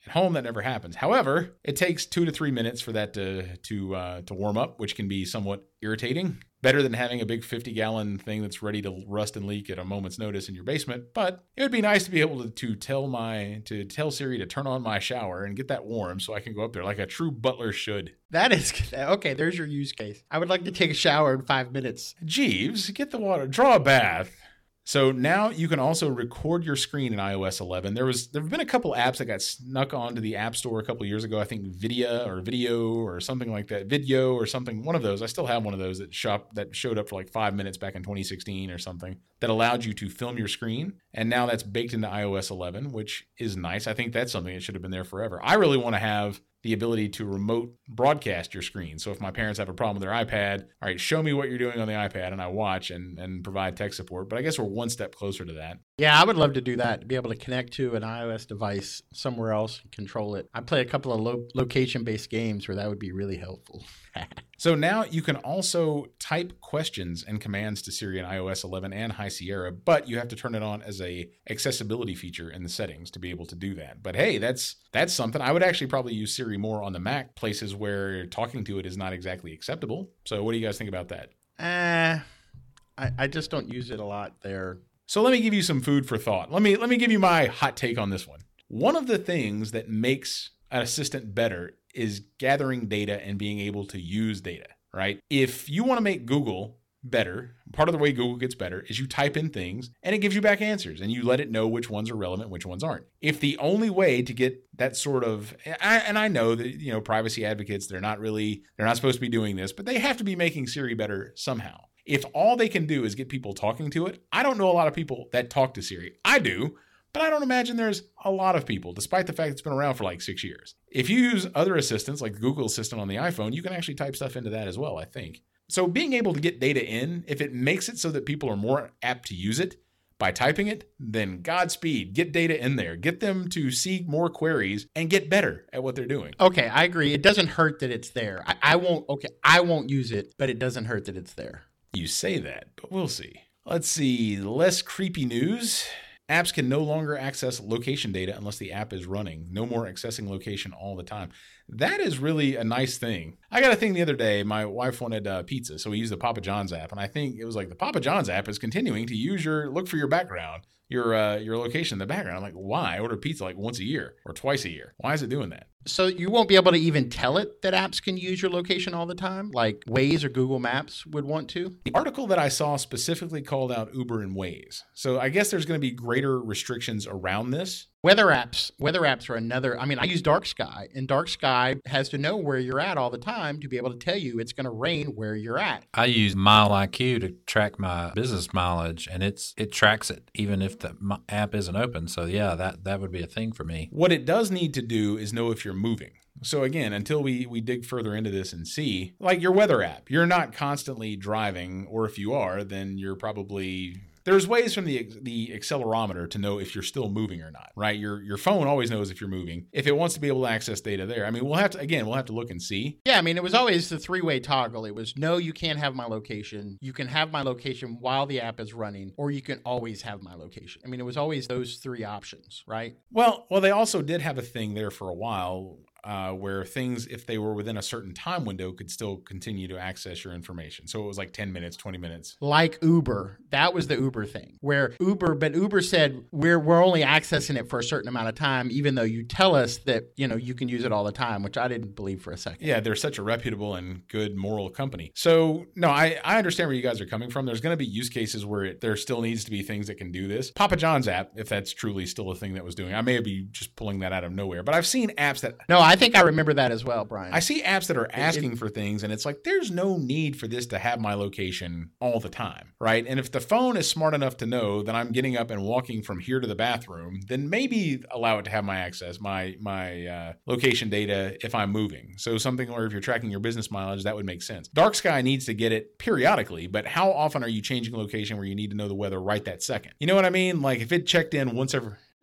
At home, that never happens. However, it takes two to three minutes for that to to uh, to warm up, which can be somewhat irritating. Better than having a big fifty gallon thing that's ready to rust and leak at a moment's notice in your basement. But it would be nice to be able to, to tell my to tell Siri to turn on my shower and get that warm so I can go up there like a true butler should. That is okay. There's your use case. I would like to take a shower in five minutes. Jeeves, get the water, draw a bath. So now you can also record your screen in i O S eleven. There was there have been a couple apps that got snuck onto the App Store a couple years ago. I think Vidya or Video or something like that. Video or something. One of those. I still have one of those that shop that showed up for like five minutes back in twenty sixteen or something that allowed you to film your screen. And now that's baked into i O S eleven, which is nice. I think that's something that should have been there forever. I really want to have the ability to remote broadcast your screen. So if my parents have a problem with their iPad, all right, show me what you're doing on the iPad and I watch and, and provide tech support. But I guess we're one step closer to that. Yeah, I would love to do that, to be able to connect to an iOS device somewhere else and control it. I play a couple of lo- location-based games where that would be really helpful. So now you can also type questions and commands to Siri in i O S eleven and High Sierra, but you have to turn it on as a accessibility feature in the settings to be able to do that. But hey, that's that's something. I would actually probably use Siri more on the Mac, places where talking to it is not exactly acceptable. So what do you guys think about that? Uh, I, I just don't use it a lot there. So let me give you some food for thought. Let me let me give you my hot take on this one. One of the things that makes an assistant better is gathering data and being able to use data, right? If you want to make Google better, part of the way Google gets better is you type in things and it gives you back answers and you let it know which ones are relevant, which ones aren't. If the only way to get that sort of, and I know that, you know, privacy advocates, they're not really, they're not supposed to be doing this, but they have to be making Siri better somehow. If all they can do is get people talking to it, I don't know a lot of people that talk to Siri. I do. But I don't imagine there's a lot of people, despite the fact it's been around for like six years. If you use other assistants, like the Google Assistant on the iPhone, you can actually type stuff into that as well, I think. So being able to get data in, if it makes it so that people are more apt to use it by typing it, then Godspeed, get data in there. Get them to see more queries and get better at what they're doing. Okay, I agree. It doesn't hurt that it's there. I, I won't, okay, I won't use it, but it doesn't hurt that it's there. You say that, but we'll see. Let's see, less creepy news. Apps can no longer access location data unless the app is running. No more accessing location all the time. That is really a nice thing. I got a thing the other day. My wife wanted uh, pizza, so we used the Papa John's app. And I think it was like the Papa John's app is continuing to use your, look for your background, your uh, your location in the background. I'm like, why? I order pizza like once a year or twice a year. Why is it doing that? So you won't be able to even tell it that apps can use your location all the time, like Waze or Google Maps would want to? The article that I saw specifically called out Uber and Waze. So I guess there's going to be greater restrictions around this. Weather apps, weather apps are another. I mean, I use Dark Sky, and Dark Sky has to know where you're at all the time to be able to tell you it's going to rain where you're at. I use Mile I Q to track my business mileage, and it's it tracks it even if the app isn't open. So yeah, that that would be a thing for me. What it does need to do is know if you're moving. So again, until we we dig further into this and see, like your weather app, you're not constantly driving, or if you are, then you're probably. There's ways from the the accelerometer to know if you're still moving or not, right? Your your phone always knows if you're moving. If it wants to be able to access data there, I mean, we'll have to, again, we'll have to look and see. Yeah, I mean, it was always the three-way toggle. It was, no, you can't have my location. You can have my location while the app is running, or you can always have my location. I mean, it was always those three options, right? Well, well, they also did have a thing there for a while. Uh, where things, if they were within a certain time window, could still continue to access your information. So it was like ten minutes, twenty minutes. Like Uber. That was the Uber thing. Where Uber, but Uber said, we're we're only accessing it for a certain amount of time, even though you tell us that, you know, you can use it all the time, which I didn't believe for a second. Yeah, they're such a reputable and good moral company. So, no, I, I understand where you guys are coming from. There's going to be use cases where it, there still needs to be things that can do this. Papa John's app, if that's truly still a thing that was doing, I may be just pulling that out of nowhere, but I've seen apps that... No, I I think I remember that as well, Brian. I see apps that are asking it, for things, and it's like, there's no need for this to have my location all the time, right? And if the phone is smart enough to know that I'm getting up and walking from here to the bathroom, then maybe allow it to have my access, my my uh, location data if I'm moving. So something where if you're tracking your business mileage, that would make sense. Dark Sky needs to get it periodically, but how often are you changing location where you need to know the weather right that second? You know what I mean? Like if it checked in once every...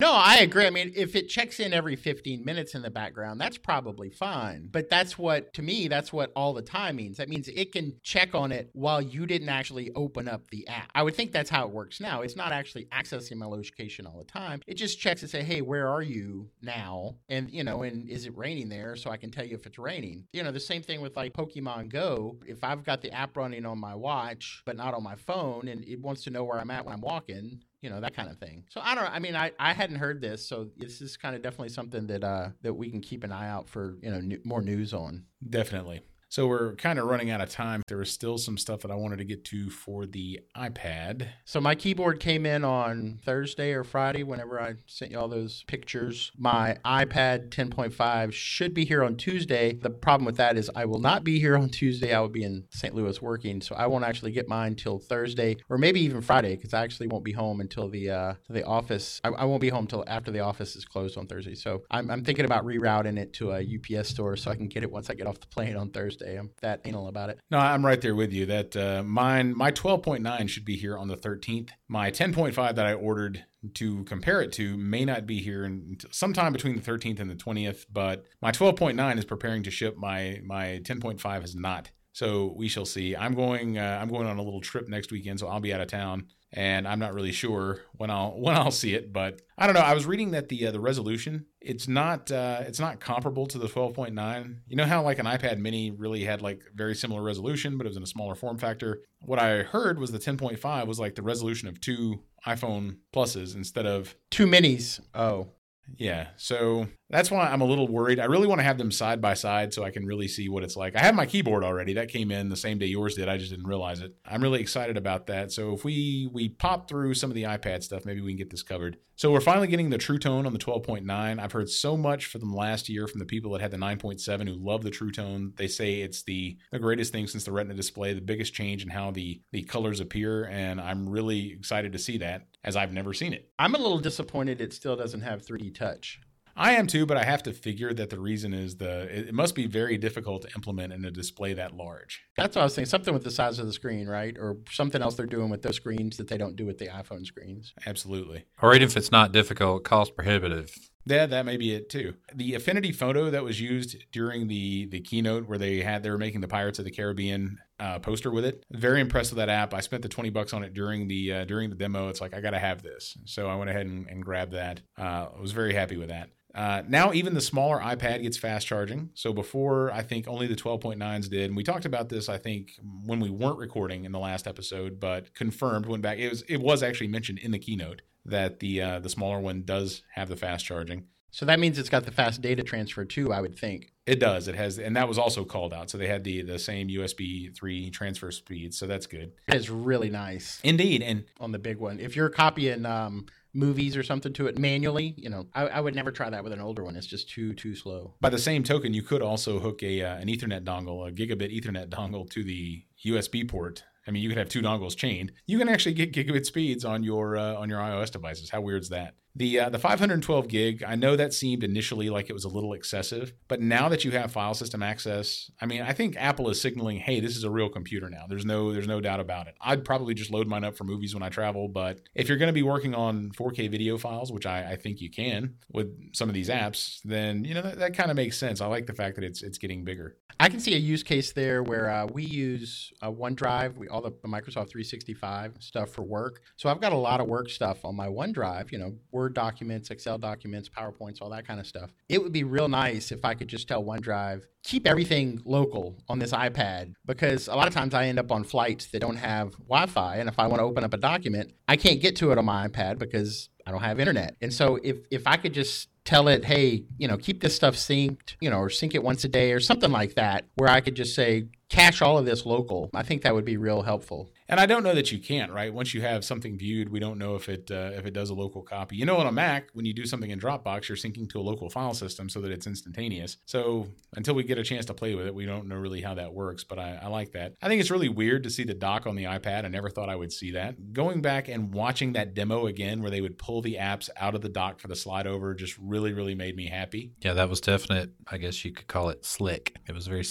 No, I agree. I mean, if it checks in every fifteen minutes in the background, that's probably fine. But that's what, to me, that's what all the time means. That means it can check on it while you didn't actually open up the app. I would think that's how it works now. It's not actually accessing my location all the time. It just checks and say, hey, where are you now? And, you know, and is it raining there? So I can tell you if it's raining. You know, the same thing with like Pokemon Go. If I've got the app running on my watch, but not on my phone, and it wants to know where I'm at when I'm walking, you know, that kind of thing. So I don't I mean, I, I hadn't heard this, so this is kind of definitely something that uh, that we can keep an eye out for, you know, new, more news on. Definitely. So we're kind of running out of time. There was still some stuff that I wanted to get to for the iPad. So my keyboard came in on Thursday or Friday whenever I sent you all those pictures. My iPad ten point five should be here on Tuesday. The problem with that is I will not be here on Tuesday. I will be in Saint Louis working, so I won't actually get mine till Thursday or maybe even Friday, because I actually won't be home until the uh, the office. I, I won't be home till after the office is closed on Thursday. So I'm, I'm thinking about rerouting it to a U P S store so I can get it once I get off the plane on Thursday. I'm that anal about it. No, I'm right there with you. That uh, mine, my twelve point nine should be here on the thirteenth. My ten point five that I ordered to compare it to may not be here in, sometime between the thirteenth and the twentieth, but my twelve point nine is preparing to ship. My my ten point five is not. So we shall see. I'm going uh, I'm going on a little trip next weekend, so I'll be out of town. And I'm not really sure when I'll when I'll see it, but I don't know. I was reading that the uh, the resolution, it's not uh, it's not comparable to the twelve point nine. You know how like an iPad Mini really had like very similar resolution, but it was in a smaller form factor. What I heard was the ten point five was like the resolution of two iPhone Pluses instead of two minis. Oh. Yeah, so that's why I'm a little worried. I really want to have them side by side so I can really see what it's like. I have my keyboard already. That came in the same day yours did. I just didn't realize it. I'm really excited about that. So if we we pop through some of the iPad stuff, maybe we can get this covered. So we're finally getting the True Tone on the twelve point nine. I've heard so much from them last year from the people that had the nine point seven who love the True Tone. They say it's the, the greatest thing since the Retina display, the biggest change in how the, the colors appear, and I'm really excited to see that, as I've never seen it. I'm a little disappointed it still doesn't have three D touch. I am too, but I have to figure that the reason is the it must be very difficult to implement in a display that large. That's what I was thinking. Something with the size of the screen, right? Or something else they're doing with those screens that they don't do with the iPhone screens. Absolutely. Or even if it's not difficult, cost prohibitive. Yeah, that may be it too. The Affinity photo that was used during the the keynote where they had they were making the Pirates of the Caribbean uh, poster with it. Very impressed with that app. I spent the twenty bucks on it during the uh, during the demo. It's like I got to have this, so I went ahead and, and grabbed that. Uh, I was very happy with that. Uh, now even the smaller iPad gets fast charging. So before, I think only the twelve point nines did. And we talked about this, I think, when we weren't recording in the last episode, but confirmed, went back. It was it was actually mentioned in the keynote that the uh, the smaller one does have the fast charging. So that means it's got the fast data transfer too, I would think. It does. It has, and that was also called out. So they had the the same U S B three transfer speed. So that's good. It's really nice. Indeed. And on the big one, if you're copying um, movies or something to it manually, you know, I, I would never try that with an older one. It's just too too slow. By the same token, you could also hook a uh, an Ethernet dongle, a gigabit Ethernet dongle, to the U S B port. I mean, you could have two dongles chained. You can actually get gigabit speeds on your uh, on your iOS devices. How weird is that? The uh, the five hundred twelve gig, I know that seemed initially like it was a little excessive, but now that you have file system access, I mean, I think Apple is signaling, hey, this is a real computer now. There's no there's no doubt about it. I'd probably just load mine up for movies when I travel, but if you're going to be working on four K video files, which I, I think you can with some of these apps, then, you know, that, that kind of makes sense. I like the fact that it's it's getting bigger. I can see a use case there where uh, we use uh, OneDrive, we all the Microsoft three sixty-five stuff for work. So I've got a lot of work stuff on my OneDrive, you know, Word documents, Excel documents, PowerPoints, all that kind of stuff. It would be real nice if I could just tell OneDrive, keep everything local on this iPad, because a lot of times I end up on flights that don't have Wi-Fi, and if I want to open up a document, I can't get to it on my iPad because I don't have internet. And so if if I could just tell it, hey, you know, keep this stuff synced, you know, or sync it once a day or something like that, where I could just say, cache all of this local, I think that would be real helpful. And I don't know that you can't, right? Once you have something viewed, we don't know if it uh, if it does a local copy. You know, on a Mac, when you do something in Dropbox, you're syncing to a local file system so that it's instantaneous. So until we get a chance to play with it, we don't know really how that works, but I, I like that. I think it's really weird to see the dock on the iPad. I never thought I would see that. Going back and watching that demo again where they would pull the apps out of the dock for the slide over just really, really made me happy. Yeah, that was definite. I guess you could call it slick. It was very slick.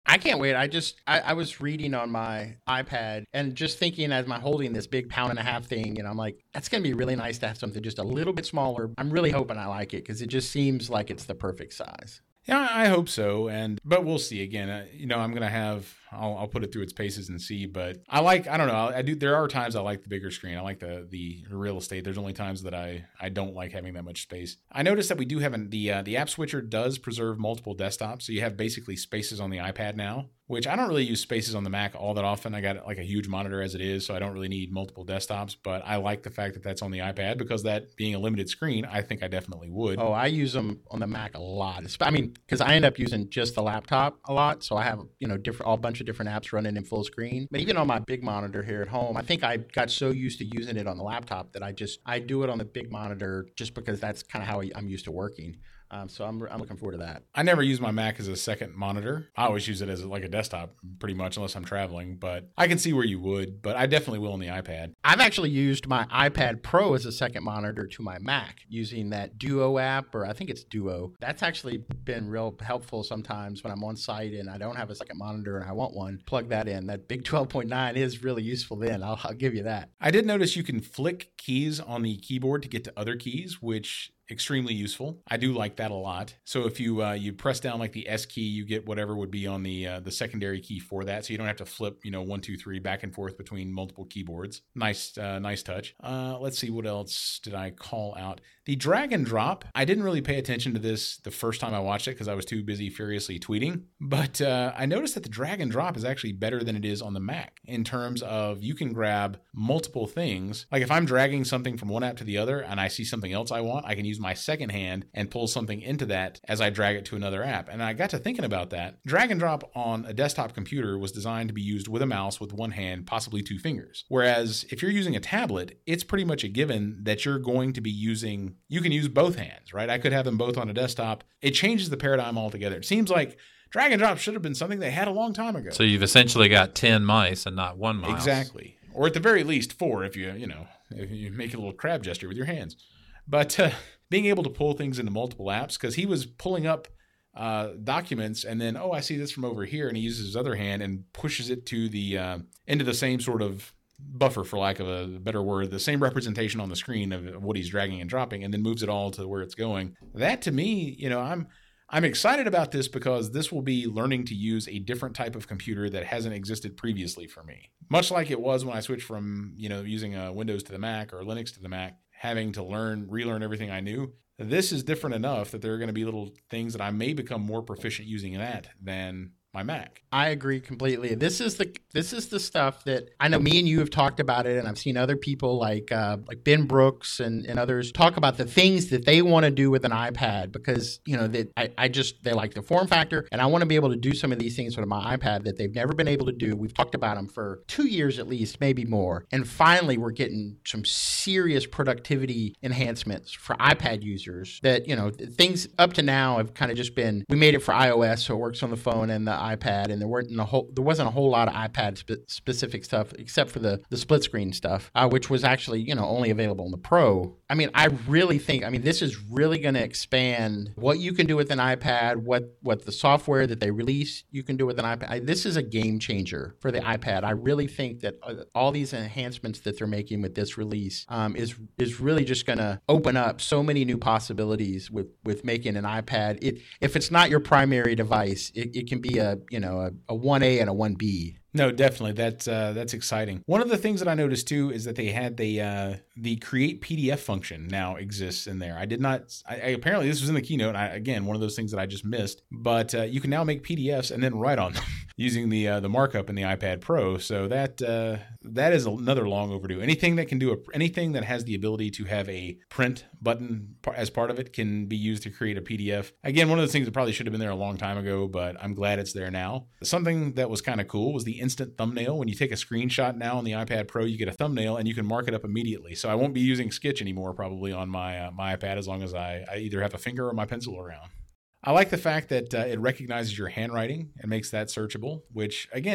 I can't wait. I just, I, I was reading on my iPad and just thinking as I'm holding this big pound and a half thing, and I'm like, that's going to be really nice to have something just a little bit smaller. I'm really hoping I like it because it just seems like it's the perfect size. Yeah, I hope so. And but we'll see. Again, uh, you know, I'm gonna have. I'll, I'll put it through its paces and see. But I like. I don't know. I, I do. There are times I like the bigger screen. I like the the real estate. There's only times that I I don't like having that much space. I noticed that we do have an, the uh, the app switcher does preserve multiple desktops, so you have basically spaces on the iPad now. Which I don't really use spaces on the Mac all that often. I got like a huge monitor as it is, so I don't really need multiple desktops. But I like the fact that that's on the iPad because that being a limited screen, I think I definitely would. Oh, I use them on the Mac a lot. I mean, because I end up using just the laptop a lot, so I have you know different, all bunch of different apps running in full screen. But even on my big monitor here at home, I think I got so used to using it on the laptop that I just I do it on the big monitor just because that's kind of how I'm used to working. Um, so I'm I'm looking forward to that. I never use my Mac as a second monitor. I always use it as like a desktop pretty much unless I'm traveling, but I can see where you would, but I definitely will on the iPad. I've actually used my iPad Pro as a second monitor to my Mac using that Duo app, or I think it's Duo. That's actually been real helpful sometimes when I'm on site and I don't have a second monitor and I want one. Plug that in. That big twelve point nine is really useful then. I'll, I'll give you that. I did notice you can flick keys on the keyboard to get to other keys, which extremely useful. I do like that a lot. So if you uh, you press down like the S key, you get whatever would be on the uh, the secondary key for that. So you don't have to flip, you know, one, two, three back and forth between multiple keyboards. Nice, uh, nice touch. Uh, let's see, what else did I call out? The drag and drop. I didn't really pay attention to this the first time I watched it because I was too busy furiously tweeting. But uh, I noticed that the drag and drop is actually better than it is on the Mac in terms of you can grab multiple things. Like if I'm dragging something from one app to the other and I see something else I want, I can use my second hand and pull something into that as I drag it to another app. And I got to thinking about that. Drag and drop on a desktop computer was designed to be used with a mouse with one hand, possibly two fingers. Whereas if you're using a tablet, it's pretty much a given that you're going to be using, you can use both hands, right? I could have them both on a desktop. It changes the paradigm altogether. It seems like drag and drop should have been something they had a long time ago. So you've essentially got ten mice and not one mouse. Exactly. Or at the very least four if you, you know, if you make a little crab gesture with your hands. But uh, being able to pull things into multiple apps, because he was pulling up uh, documents and then, oh, I see this from over here, and he uses his other hand and pushes it to the uh, into the same sort of buffer, for lack of a better word, the same representation on the screen of what he's dragging and dropping, and then moves it all to where it's going. That to me, you know, I'm I'm excited about this because this will be learning to use a different type of computer that hasn't existed previously for me. Much like it was when I switched from, you know, using a Windows to the Mac or Linux to the Mac, having to learn, relearn everything I knew. This is different enough that there are going to be little things that I may become more proficient using that than my Mac. I agree completely. This is the this is the stuff that I know me and you have talked about it, and I've seen other people like uh, like Ben Brooks and, and others talk about the things that they want to do with an iPad because, you know, that I, I just, they like the form factor, and I want to be able to do some of these things with my iPad that they've never been able to do. We've talked about them for two years at least, maybe more. And finally, we're getting some serious productivity enhancements for iPad users that, you know, things up to now have kind of just been, we made it for iOS so it works on the phone and the iPad, and there weren't a whole there wasn't a whole lot of iPad spe- specific stuff except for the the split screen stuff, uh, which was actually, you know, only available in the Pro. I mean, I really think, I mean, this is really going to expand what you can do with an iPad, what what the software that they release you can do with an iPad. I, this is a game changer for the iPad. I really think that uh, all these enhancements that they're making with this release um, is is really just going to open up so many new possibilities with with making an iPad. It, if it's not your primary device, it, it can be a you know a, a one A and a one B. No, definitely. That's uh, that's exciting. One of the things that I noticed too is that they had the uh, the create P D F function now exists in there. I did not. I, I apparently this was in the keynote. I, again, one of those things that I just missed. But uh, you can now make P D Fs and then write on them using the uh, the markup in the iPad Pro. So that uh, that is another long overdue. Anything that can do a, anything that has the ability to have a print button as part of it can be used to create a P D F. Again, one of those things that probably should have been there a long time ago, but I'm glad it's there now. Something that was kind of cool was the instant thumbnail. When you take a screenshot now on the iPad Pro, you get a thumbnail and you can mark it up immediately. So I won't be using Sketch anymore probably on my uh, my iPad as long as I, I either have a finger or my pencil around. I like the fact that uh, it recognizes your handwriting and makes that searchable, which again,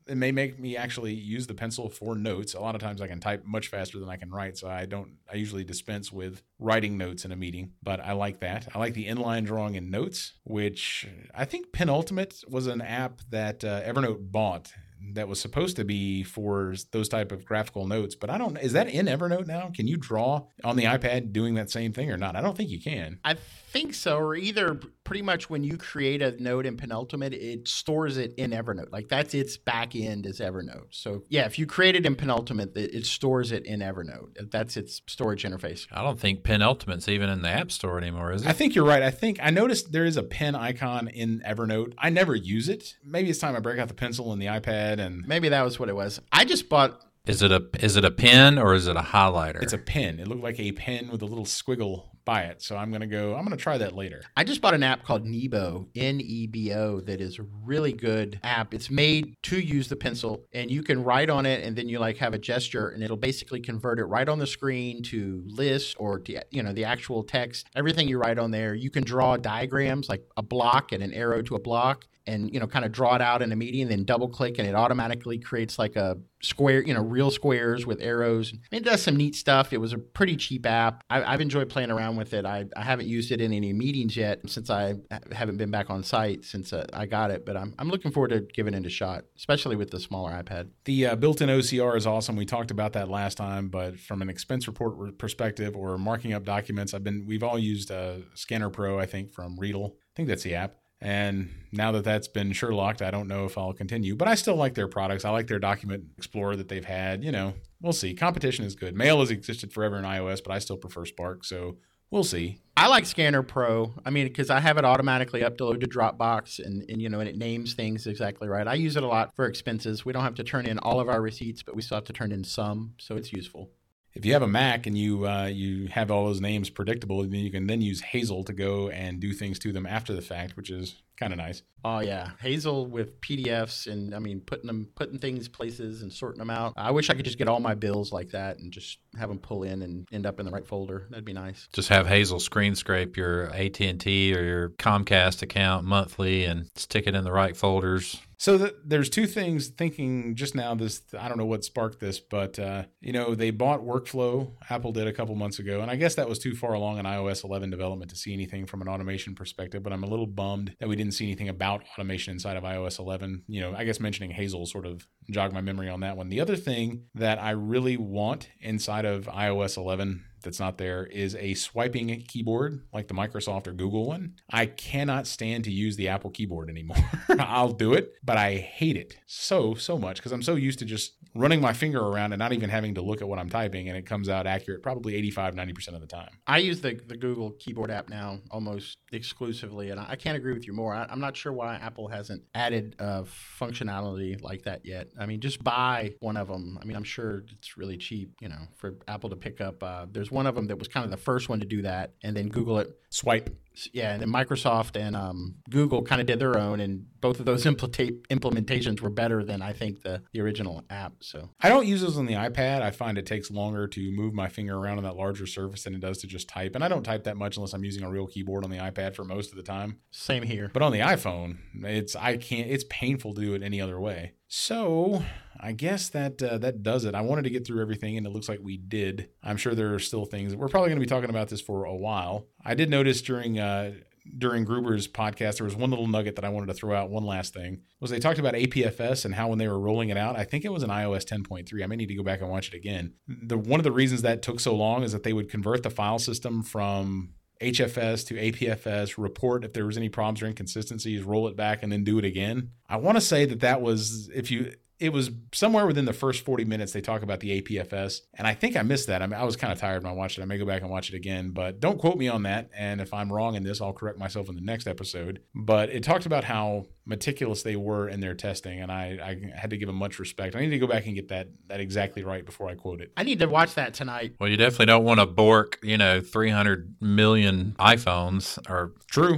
it may make me actually use the pencil for notes. A lot of times I can type much faster than I can write, so I don't. I usually dispense with writing notes in a meeting, but I like that. I like the inline drawing in Notes, which I think Penultimate was an app that uh, Evernote bought that was supposed to be for those type of graphical notes, but I don't. Is that in Evernote now? Can you draw on the iPad doing that same thing or not? I don't think you can. I think so, or either pretty much when you create a note in Penultimate, it stores it in Evernote. Like that's its back end is Evernote. So yeah, if you create it in Penultimate, it, it stores it in Evernote. That's its storage interface. I don't think Penultimate's even in the App Store anymore, is it? I think you're right. I think I noticed there is a pen icon in Evernote. I never use it. Maybe it's time I break out the pencil and the iPad. And maybe that was what it was. I just bought. Is it a is it a pen or is it a highlighter? It's a pen. It looked like a pen with a little squiggle by it. So I'm gonna go. I'm gonna try that later. I just bought an app called Nebo, N E B O, that is a really good app. It's made to use the pencil, and you can write on it, and then you like have a gesture, and it'll basically convert it right on the screen to lists or to, you know, the actual text. Everything you write on there. You can draw diagrams like a block and an arrow to a block, and, you know, kind of draw it out in a meeting and then double click and it automatically creates like a square, you know, real squares with arrows. It does some neat stuff. It was a pretty cheap app. I, I've enjoyed playing around with it. I, I haven't used it in any meetings yet since I haven't been back on site since uh, I got it, but I'm, I'm looking forward to giving it a shot, especially with the smaller iPad. The uh, built-in O C R is awesome. We talked about that last time, but from an expense report perspective or marking up documents, I've been, we've all used uh, Scanner Pro, I think, from Readle. I think that's the app. And now that that's been Sherlocked, I don't know if I'll continue. But I still like their products. I like their Document Explorer that they've had. You know, we'll see. Competition is good. Mail has existed forever in iOS, but I still prefer Spark. So we'll see. I like Scanner Pro. I mean, because I have it automatically uploaded to Dropbox, and, and you know, and it names things exactly right. I use it a lot for expenses. We don't have to turn in all of our receipts, but we still have to turn in some. So it's useful. If you have a Mac and you uh, you have all those names predictable, then you can then use Hazel to go and do things to them after the fact, which is kind of nice. Oh yeah, Hazel with P D Fs and I mean putting them putting things places and sorting them out. I wish I could just get all my bills like that and just have them pull in and end up in the right folder. That'd be nice. Just have Hazel screen scrape your A T and T or your Comcast account monthly and stick it in the right folders. So the, there's two things thinking just now. This I don't know what sparked this, but uh, you know they bought Workflow. Apple did a couple months ago, and I guess that was too far along in i O S eleven development to see anything from an automation perspective. But I'm a little bummed that we didn't see anything about automation inside of i O S eleven. You know, I guess mentioning Hazel sort of jogged my memory on that one. The other thing that I really want inside of i O S eleven that's not there is a swiping keyboard like the Microsoft or Google one. I cannot stand to use the Apple keyboard anymore. I'll do it, but I hate it so, so much because I'm so used to just running my finger around and not even having to look at what I'm typing, and it comes out accurate probably eighty-five, ninety percent of the time. I use the, the Google keyboard app now almost exclusively, and I can't agree with you more. I, I'm not sure why Apple hasn't added uh, functionality like that yet. I mean, just buy one of them. I mean, I'm sure it's really cheap, you know, for Apple to pick up. Uh, there's one of them that was kind of the first one to do that, and then Google it. Swipe. Yeah, and then Microsoft and um, Google kind of did their own, and both of those implementa- implementations were better than I think the, the original app. So I don't use those on the iPad. I find it takes longer to move my finger around on that larger surface than it does to just type, and I don't type that much unless I'm using a real keyboard on the iPad for most of the time. Same here. But on the iPhone, it's I can't. It's painful to do it any other way. So I guess that uh, that does it. I wanted to get through everything, and it looks like we did. I'm sure there are still things. We're probably going to be talking about this for a while. I did notice during uh, during Gruber's podcast, there was one little nugget that I wanted to throw out. One last thing was they talked about A P F S and how when they were rolling it out, I think it was in i O S ten point three. I may need to go back and watch it again. The one of the reasons that took so long is that they would convert the file system from H F S to A P F S, report if there was any problems or inconsistencies, roll it back, and then do it again. I want to say that that was, if you, it was somewhere within the first forty minutes they talk about the A P F S, and I think I missed that. I mean, I was kind of tired when I watched it. I may go back and watch it again, but don't quote me on that, and if I'm wrong in this, I'll correct myself in the next episode. But it talked about how meticulous they were in their testing, and I, I had to give them much respect. I need to go back and get that that exactly right before I quote it. I need to watch that tonight. Well, you definitely don't want to bork, you know, three hundred million iPhones or True.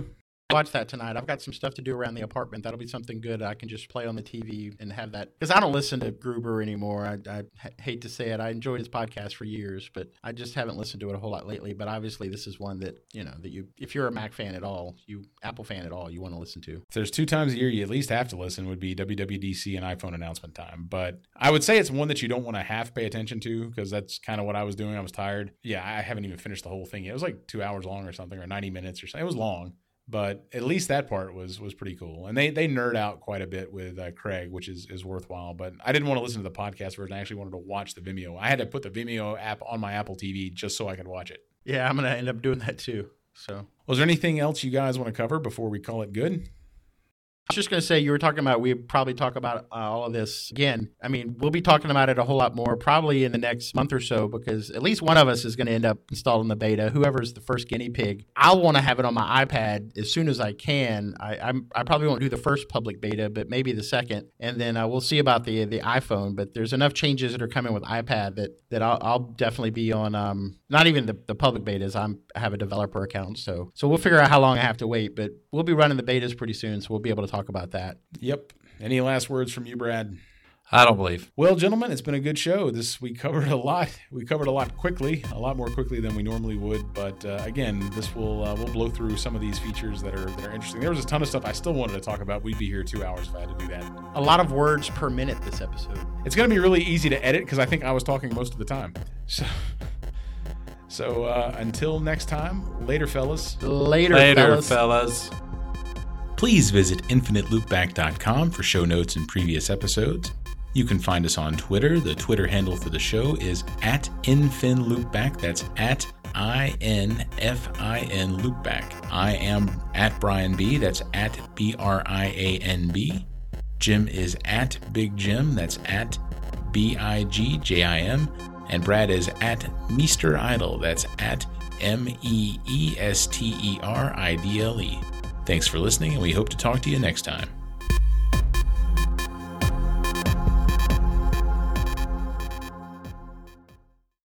Watch that tonight. I've got some stuff to do around the apartment. That'll be something good. I can just play on the T V and have that. Because I don't listen to Gruber anymore. I, I h- hate to say it. I enjoyed his podcast for years, but I just haven't listened to it a whole lot lately. But obviously, this is one that, you know, that you, if you're a Mac fan at all, you Apple fan at all, you want to listen to. If there's two times a year you at least have to listen, would be W W D C and iPhone announcement time. But I would say it's one that you don't want to half pay attention to, because that's kind of what I was doing. I was tired. Yeah, I haven't even finished the whole thing yet. It was like two hours long or something, or ninety minutes or something. It was long. But at least that part was was pretty cool. And they they nerd out quite a bit with uh, Craig, which is, is worthwhile. But I didn't want to listen to the podcast version. I actually wanted to watch the Vimeo. I had to put the Vimeo app on my Apple T V just so I could watch it. Yeah, I'm going to end up doing that too. So, was there anything else you guys want to cover before we call it good? I was just going to say, you were talking about, we probably talk about uh, all of this again. I mean, we'll be talking about it a whole lot more probably in the next month or so, because at least one of us is going to end up installing the beta, whoever's the first guinea pig. I'll want to have it on my iPad as soon as I can. I I'm, I probably won't do the first public beta, but maybe the second. And then uh, we'll see about the the iPhone. But there's enough changes that are coming with iPad that, that I'll, I'll definitely be on, um, not even the, the public betas. I'm, I have a developer account. So, so we'll figure out how long I have to wait. But we'll be running the betas pretty soon, so we'll be able to talk about that. Yep. Any last words from you, Brad? I don't believe. Well, gentlemen, it's been a good show. This we covered a lot. We covered a lot quickly, a lot more quickly than we normally would. But uh, again, this will uh, we'll blow through some of these features that are that are interesting. There was a ton of stuff I still wanted to talk about. We'd be here two hours if I had to do that. A lot of words per minute this episode. It's going to be really easy to edit because I think I was talking most of the time. So. So uh, until next time, later, fellas. Later, Later, fellas. fellas. Please visit infinite loopback dot com for show notes and previous episodes. You can find us on Twitter. The Twitter handle for the show is at InfinLoopback. That's at I N F I N Loopback. I am at Brian B. That's at B R I A N B. Jim is at Big Jim. That's at B I G J I M. And Brad is at Meester Idle. That's at M E E S T E R I D L E. Thanks for listening, and we hope to talk to you next time.